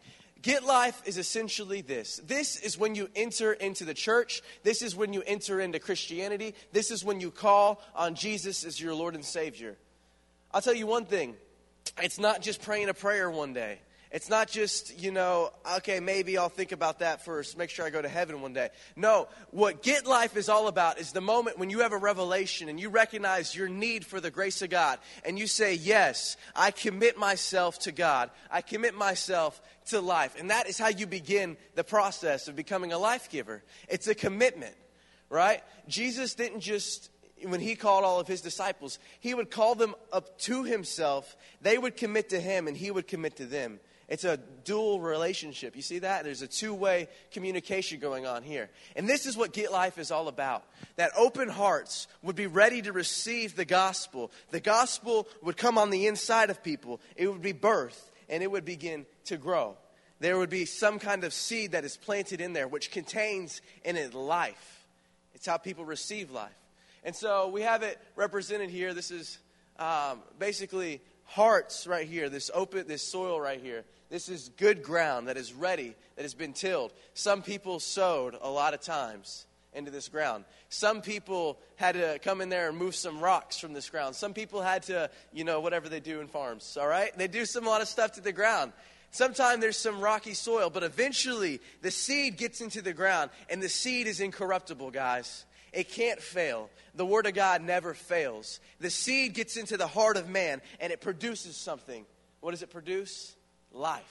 Get Life is essentially this. This is when you enter into the church. This is when you enter into Christianity. This is when you call on Jesus as your Lord and Savior. I'll tell you one thing. It's not just praying a prayer one day. It's not just, okay, maybe I'll think about that first, make sure I go to heaven one day. No, what Get Life is all about is the moment when you have a revelation and you recognize your need for the grace of God. And you say, yes, I commit myself to God. I commit myself to life. And that is how you begin the process of becoming a life giver. It's a commitment, right? Jesus didn't just, when he called all of his disciples, he would call them up to himself. They would commit to him and he would commit to them. It's a dual relationship. You see that? There's a two-way communication going on here. And this is what Get Life is all about. That open hearts would be ready to receive the gospel. The gospel would come on the inside of people. It would be birthed, and it would begin to grow. There would be some kind of seed that is planted in there, which contains in it life. It's how people receive life. And so we have it represented here. This is basically hearts right here, this soil right here. This is good ground that is ready, that has been tilled. Some people sowed a lot of times into this ground. Some people had to come in there and move some rocks from this ground. Some people had to, whatever they do in farms, all right? They do a lot of stuff to the ground. Sometimes there's some rocky soil, but eventually the seed gets into the ground, and the seed is incorruptible, guys. It can't fail. The Word of God never fails. The seed gets into the heart of man, and it produces something. What does it produce? Life.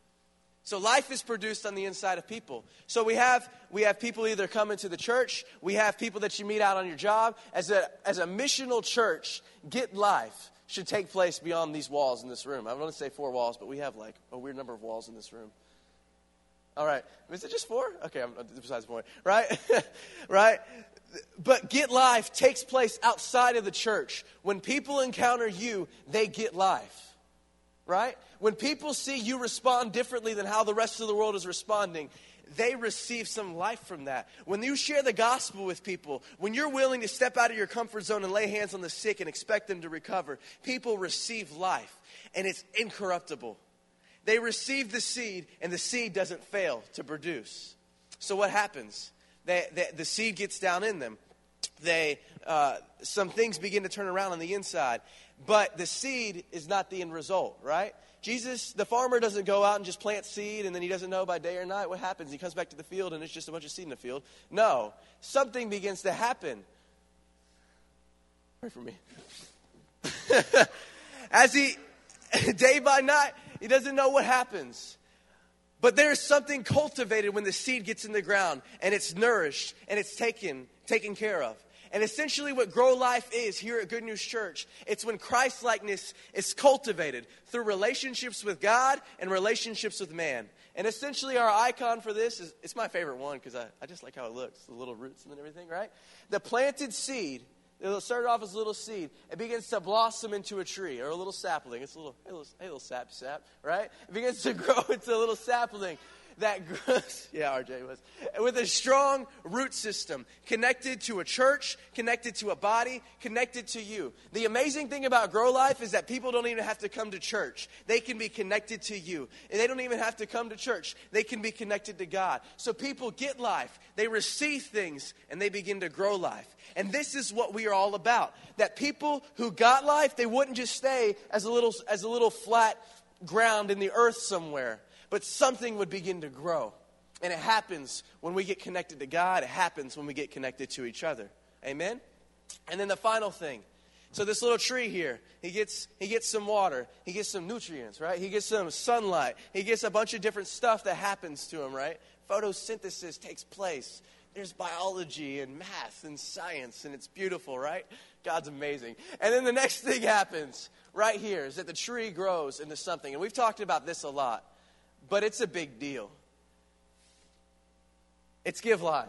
So life is produced on the inside of people. So we have people either coming to the church. We have people that you meet out on your job. As a missional church, Get Life should take place beyond these walls in this room. I want to say 4 walls, but we have like a weird number of walls in this room. All right. Is it just 4? Okay, besides the point. Right? Right? But Get Life takes place outside of the church. When people encounter you, they get life. Right? When people see you respond differently than how the rest of the world is responding, they receive some life from that. When you share the gospel with people, when you're willing to step out of your comfort zone and lay hands on the sick and expect them to recover, people receive life, and it's incorruptible. They receive the seed, and the seed doesn't fail to produce. So what happens? The seed gets down in them. Some things begin to turn around on the inside. But the seed is not the end result, right? Jesus, the farmer, doesn't go out and just plant seed and then he doesn't know by day or night what happens. He comes back to the field and it's just a bunch of seed in the field. No, something begins to happen. Pray for me. Day by night, he doesn't know what happens. But there's something cultivated when the seed gets in the ground and it's nourished and it's taken care of. And essentially what Grow Life is here at Good News Church, it's when Christ-likeness is cultivated through relationships with God and relationships with man. And essentially our icon for this is, it's my favorite one because I just like how it looks, the little roots and everything, right? The planted seed, it'll start off as a little seed. It begins to blossom into a tree or a little sapling. It's a little sap, right? It begins to grow into a little sapling that grows, yeah, RJ was, with a strong root system, connected to a church, connected to a body, connected to you. The amazing thing about Grow Life is that people don't even have to come to church. They can be connected to you. And they don't even have to come to church. They can be connected to God. So people get life, they receive things, and they begin to grow life. And this is what we are all about. That people who got life, they wouldn't just stay as a little flat ground in the earth somewhere. But something would begin to grow. And it happens when we get connected to God. It happens when we get connected to each other. Amen? And then the final thing. So this little tree here, he gets some water. He gets some nutrients, right? He gets some sunlight. He gets a bunch of different stuff that happens to him, right? Photosynthesis takes place. There's biology and math and science, and it's beautiful, right? God's amazing. And then the next thing happens right here is that the tree grows into something. And we've talked about this a lot. But it's a big deal. It's Give Life.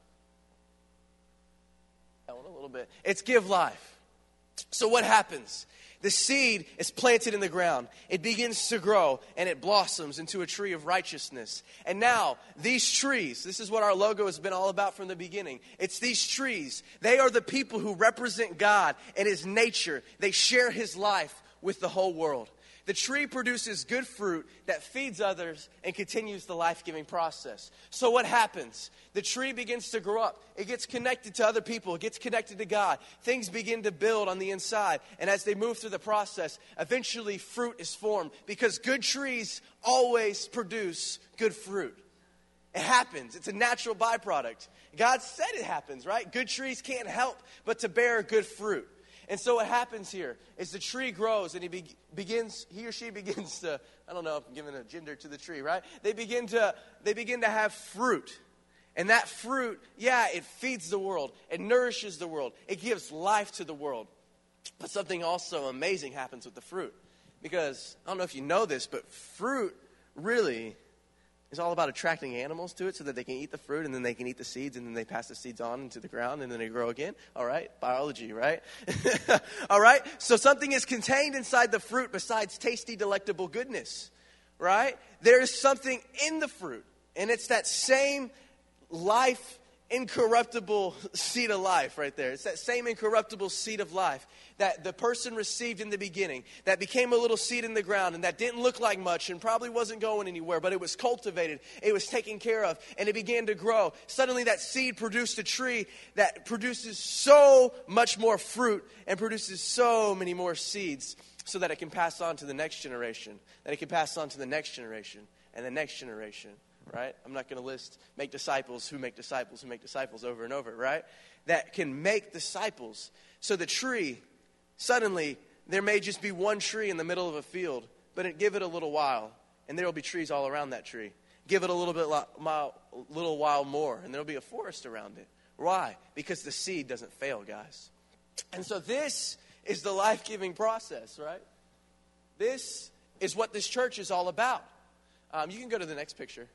That one a little bit. It's Give Life. So what happens? The seed is planted in the ground. It begins to grow and it blossoms into a tree of righteousness. And now these trees, this is what our logo has been all about from the beginning. It's these trees. They are the people who represent God and His nature. They share His life with the whole world. The tree produces good fruit that feeds others and continues the life-giving process. So what happens? The tree begins to grow up. It gets connected to other people. It gets connected to God. Things begin to build on the inside. And as they move through the process, eventually fruit is formed, because good trees always produce good fruit. It happens. It's a natural byproduct. God said it happens, right? Good trees can't help but to bear good fruit. And so what happens here is the tree grows, and he or she begins to, I don't know if I'm giving a gender to the tree, right? They begin to have fruit. And that fruit, it feeds the world. It nourishes the world. It gives life to the world. But something also amazing happens with the fruit. Because, I don't know if you know this, but fruit really is all about attracting animals to it so that they can eat the fruit, and then they can eat the seeds, and then they pass the seeds on into the ground, and then they grow again. All right? Biology, right? All right? So something is contained inside the fruit besides tasty, delectable goodness, right? There is something in the fruit, and it's that same life, incorruptible seed of life right there. It's that same incorruptible seed of life that the person received in the beginning, that became a little seed in the ground, and that didn't look like much and probably wasn't going anywhere, but it was cultivated, it was taken care of, and it began to grow. Suddenly that seed produced a tree that produces so much more fruit and produces so many more seeds, so that it can pass on to the next generation, that it can pass on to the next generation and the next generation. Right? I'm not going to list make disciples who make disciples who make disciples over and over, right? That can make disciples. So the tree, suddenly, there may just be one tree in the middle of a field, but give it a little while, and there will be trees all around that tree. Give it a little while more, and there will be a forest around it. Why? Because the seed doesn't fail, guys. And so this is the life-giving process, right? This is what this church is all about. You can go to the next picture.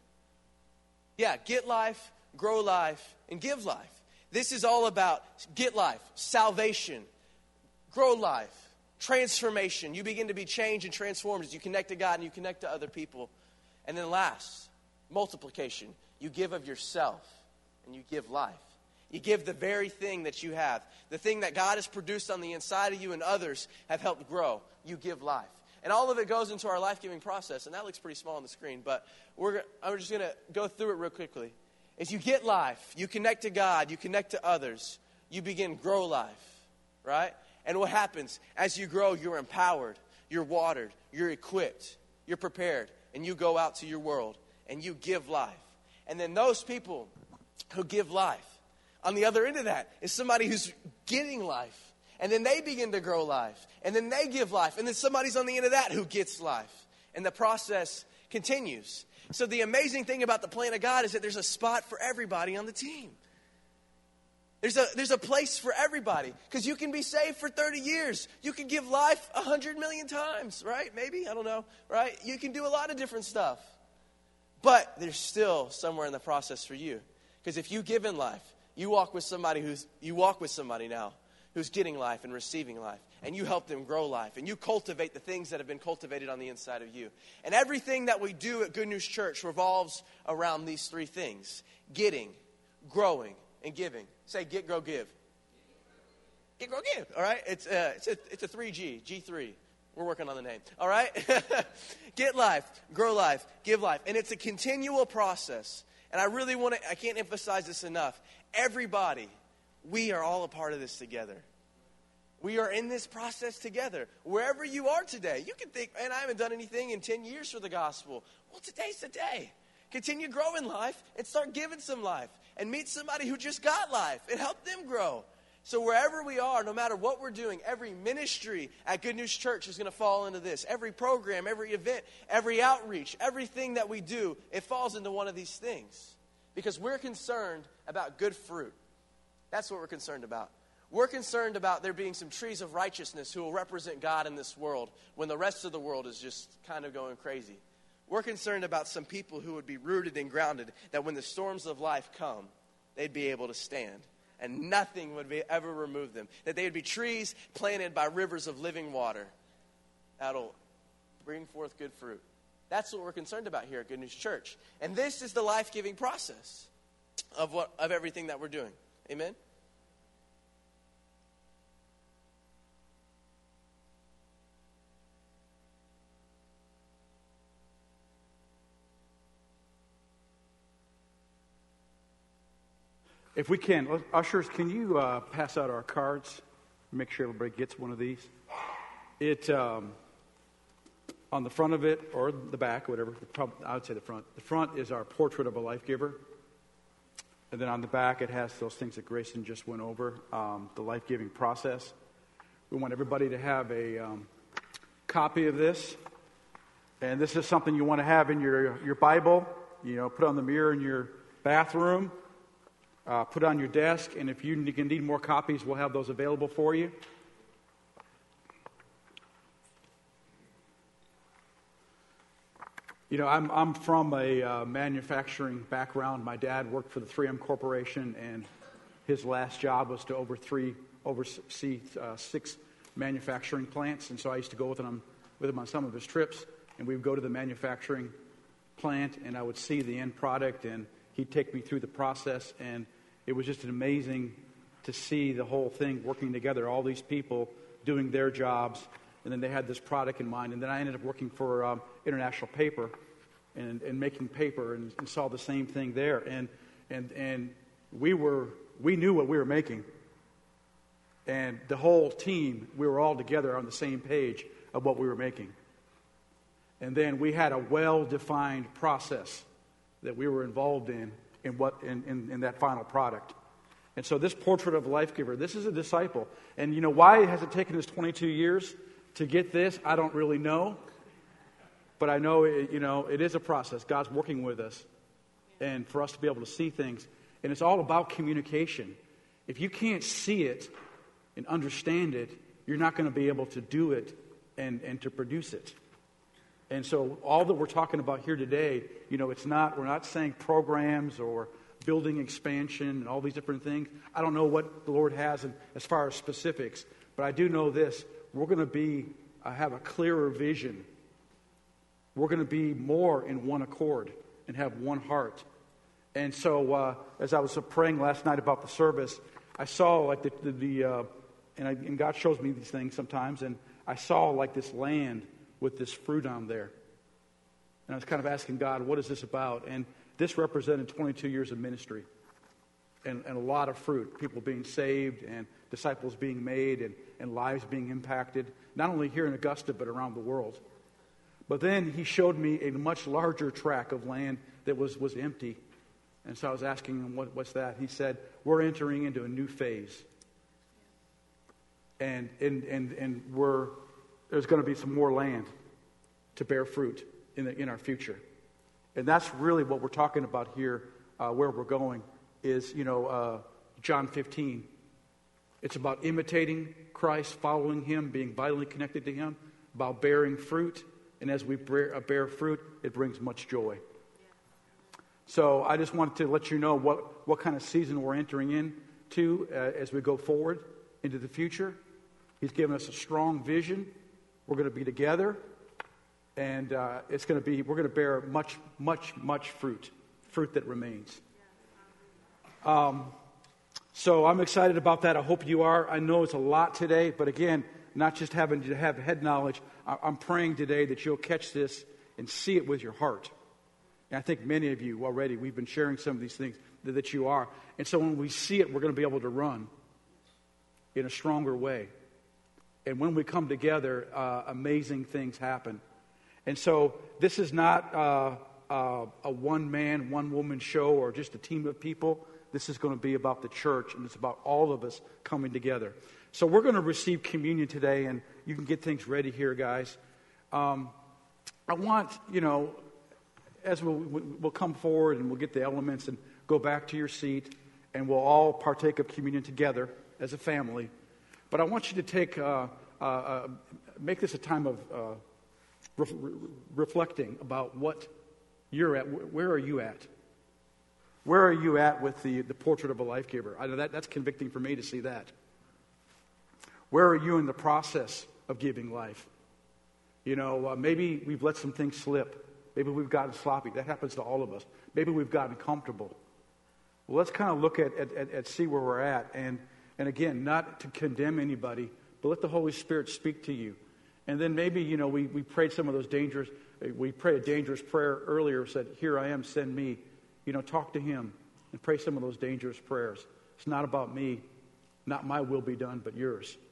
Yeah, get life, grow life, and give life. This is all about get life, salvation, grow life, transformation. You begin to be changed and transformed as you connect to God and you connect to other people. And then last, multiplication. You give of yourself and you give life. You give the very thing that you have. The thing that God has produced on the inside of you and others have helped grow. You give life. And all of it goes into our life-giving process. And that looks pretty small on the screen, but I'm just going to go through it real quickly. As you get life, you connect to God, you connect to others, you begin grow life, right? And what happens? As you grow, you're empowered, you're watered, you're equipped, you're prepared, and you go out to your world, and you give life. And then those people who give life, on the other end of that is somebody who's getting life. And then they begin to grow life. And then they give life. And then somebody's on the end of that who gets life. And the process continues. So the amazing thing about the plan of God is that there's a spot for everybody on the team. There's a place for everybody. Because you can be saved for 30 years. You can give life 100 million times, right? Maybe, I don't know, right? You can do a lot of different stuff. But there's still somewhere in the process for you. Because if you give in life, you walk with somebody now who's getting life and receiving life. And you help them grow life. And you cultivate the things that have been cultivated on the inside of you. And everything that we do at Good News Church revolves around these three things. Getting, growing, and giving. Say, get, grow, give. Get, grow, give. All right? It's a 3G, G3. We're working on the name. All right? Get life, grow life, give life. And it's a continual process. And I can't emphasize this enough. Everybody, we are all a part of this together. We are in this process together. Wherever you are today, you can think, man, I haven't done anything in 10 years for the gospel. Well, today's the day. Continue growing life and start giving some life. And meet somebody who just got life and help them grow. So wherever we are, no matter what we're doing, every ministry at Good News Church is going to fall into this. Every program, every event, every outreach, everything that we do, it falls into one of these things. Because we're concerned about good fruit. That's what we're concerned about. We're concerned about there being some trees of righteousness who will represent God in this world when the rest of the world is just kind of going crazy. We're concerned about some people who would be rooted and grounded, that when the storms of life come, they'd be able to stand. And nothing would ever remove them. That they would be trees planted by rivers of living water that'll bring forth good fruit. That's what we're concerned about here at Good News Church. And this is the life-giving process of everything that we're doing. Amen? If we can, ushers, can you pass out our cards? Make sure everybody gets one of these. It on the front of it, or the back, whatever. I would say the front. The front is our portrait of a life giver. And then on the back, it has those things that Grayson just went over, the life-giving process. We want everybody to have a copy of this. And this is something you want to have in your Bible. Put on the mirror in your bathroom. Put on your desk. And if you need more copies, we'll have those available for you. I'm from a manufacturing background. My dad worked for the 3M Corporation, and his last job was to oversee 6 manufacturing plants. And so I used to go with him on some of his trips, and we would go to the manufacturing plant, and I would see the end product, and he'd take me through the process, and it was just amazing to see the whole thing working together, all these people doing their jobs, and then they had this product in mind. And then I ended up working for International Paper and making paper, and saw the same thing there. And we knew what we were making. And the whole team, we were all together on the same page of what we were making. And then we had a well-defined process that we were involved in that final product. And so this portrait of a life giver, this is a disciple. And why has it taken us 22 years to get this? I don't really know. But I know, it is a process. God's working with us. And for us to be able to see things. And it's all about communication. If you can't see it and understand it, you're not going to be able to do it and to produce it. And so all that we're talking about here today, we're not saying programs or building expansion and all these different things. I don't know what the Lord has as far as specifics, but I do know this. We're going to have a clearer vision. We're going to be more in one accord and have one heart. And so as I was praying last night about the service, I saw like and God shows me these things sometimes, and I saw like this land with this fruit on there. And I was kind of asking God, what is this about? And this represented 22 years of ministry and a lot of fruit, people being saved and disciples being made and lives being impacted, not only here in Augusta, but around the world. But then he showed me a much larger tract of land that was empty. And so I was asking him, what's that? He said, we're entering into a new phase. And there's going to be some more land to bear fruit in our future. And that's really what we're talking about here, where we're going, is, John 15. It's about imitating Christ, following Him, being vitally connected to Him, about bearing fruit. And as we bear fruit, it brings much joy. So I just wanted to let you know what kind of season we're entering into as we go forward into the future. He's given us a strong vision. We're going to be together, and we're going to bear much, much, much fruit that remains. So I'm excited about that. I hope you are. I know it's a lot today, but again, not just having to have head knowledge. I'm praying today that you'll catch this and see it with your heart. And I think many of you already, we've been sharing some of these things that you are. And so when we see it, we're going to be able to run in a stronger way. And when we come together, amazing things happen. And so this is not a one-man, one-woman show or just a team of people. This is going to be about the church, and it's about all of us coming together. So we're going to receive communion today, and you can get things ready here, guys. I want, as we'll come forward and we'll get the elements and go back to your seat, and we'll all partake of communion together as a family. But I want you to make this a time of reflecting about what you're at. Where are you at? Where are you at with the portrait of a life giver? I know that's convicting for me to see that. Where are you in the process of giving life? Maybe we've let some things slip. Maybe we've gotten sloppy. That happens to all of us. Maybe we've gotten comfortable. Well, let's kind of look at see where we're at. And again, not to condemn anybody, but let the Holy Spirit speak to you. And then maybe, we prayed we prayed a dangerous prayer earlier, said, "Here I am, send me." Talk to Him and pray some of those dangerous prayers. It's not about me, not my will be done, but yours.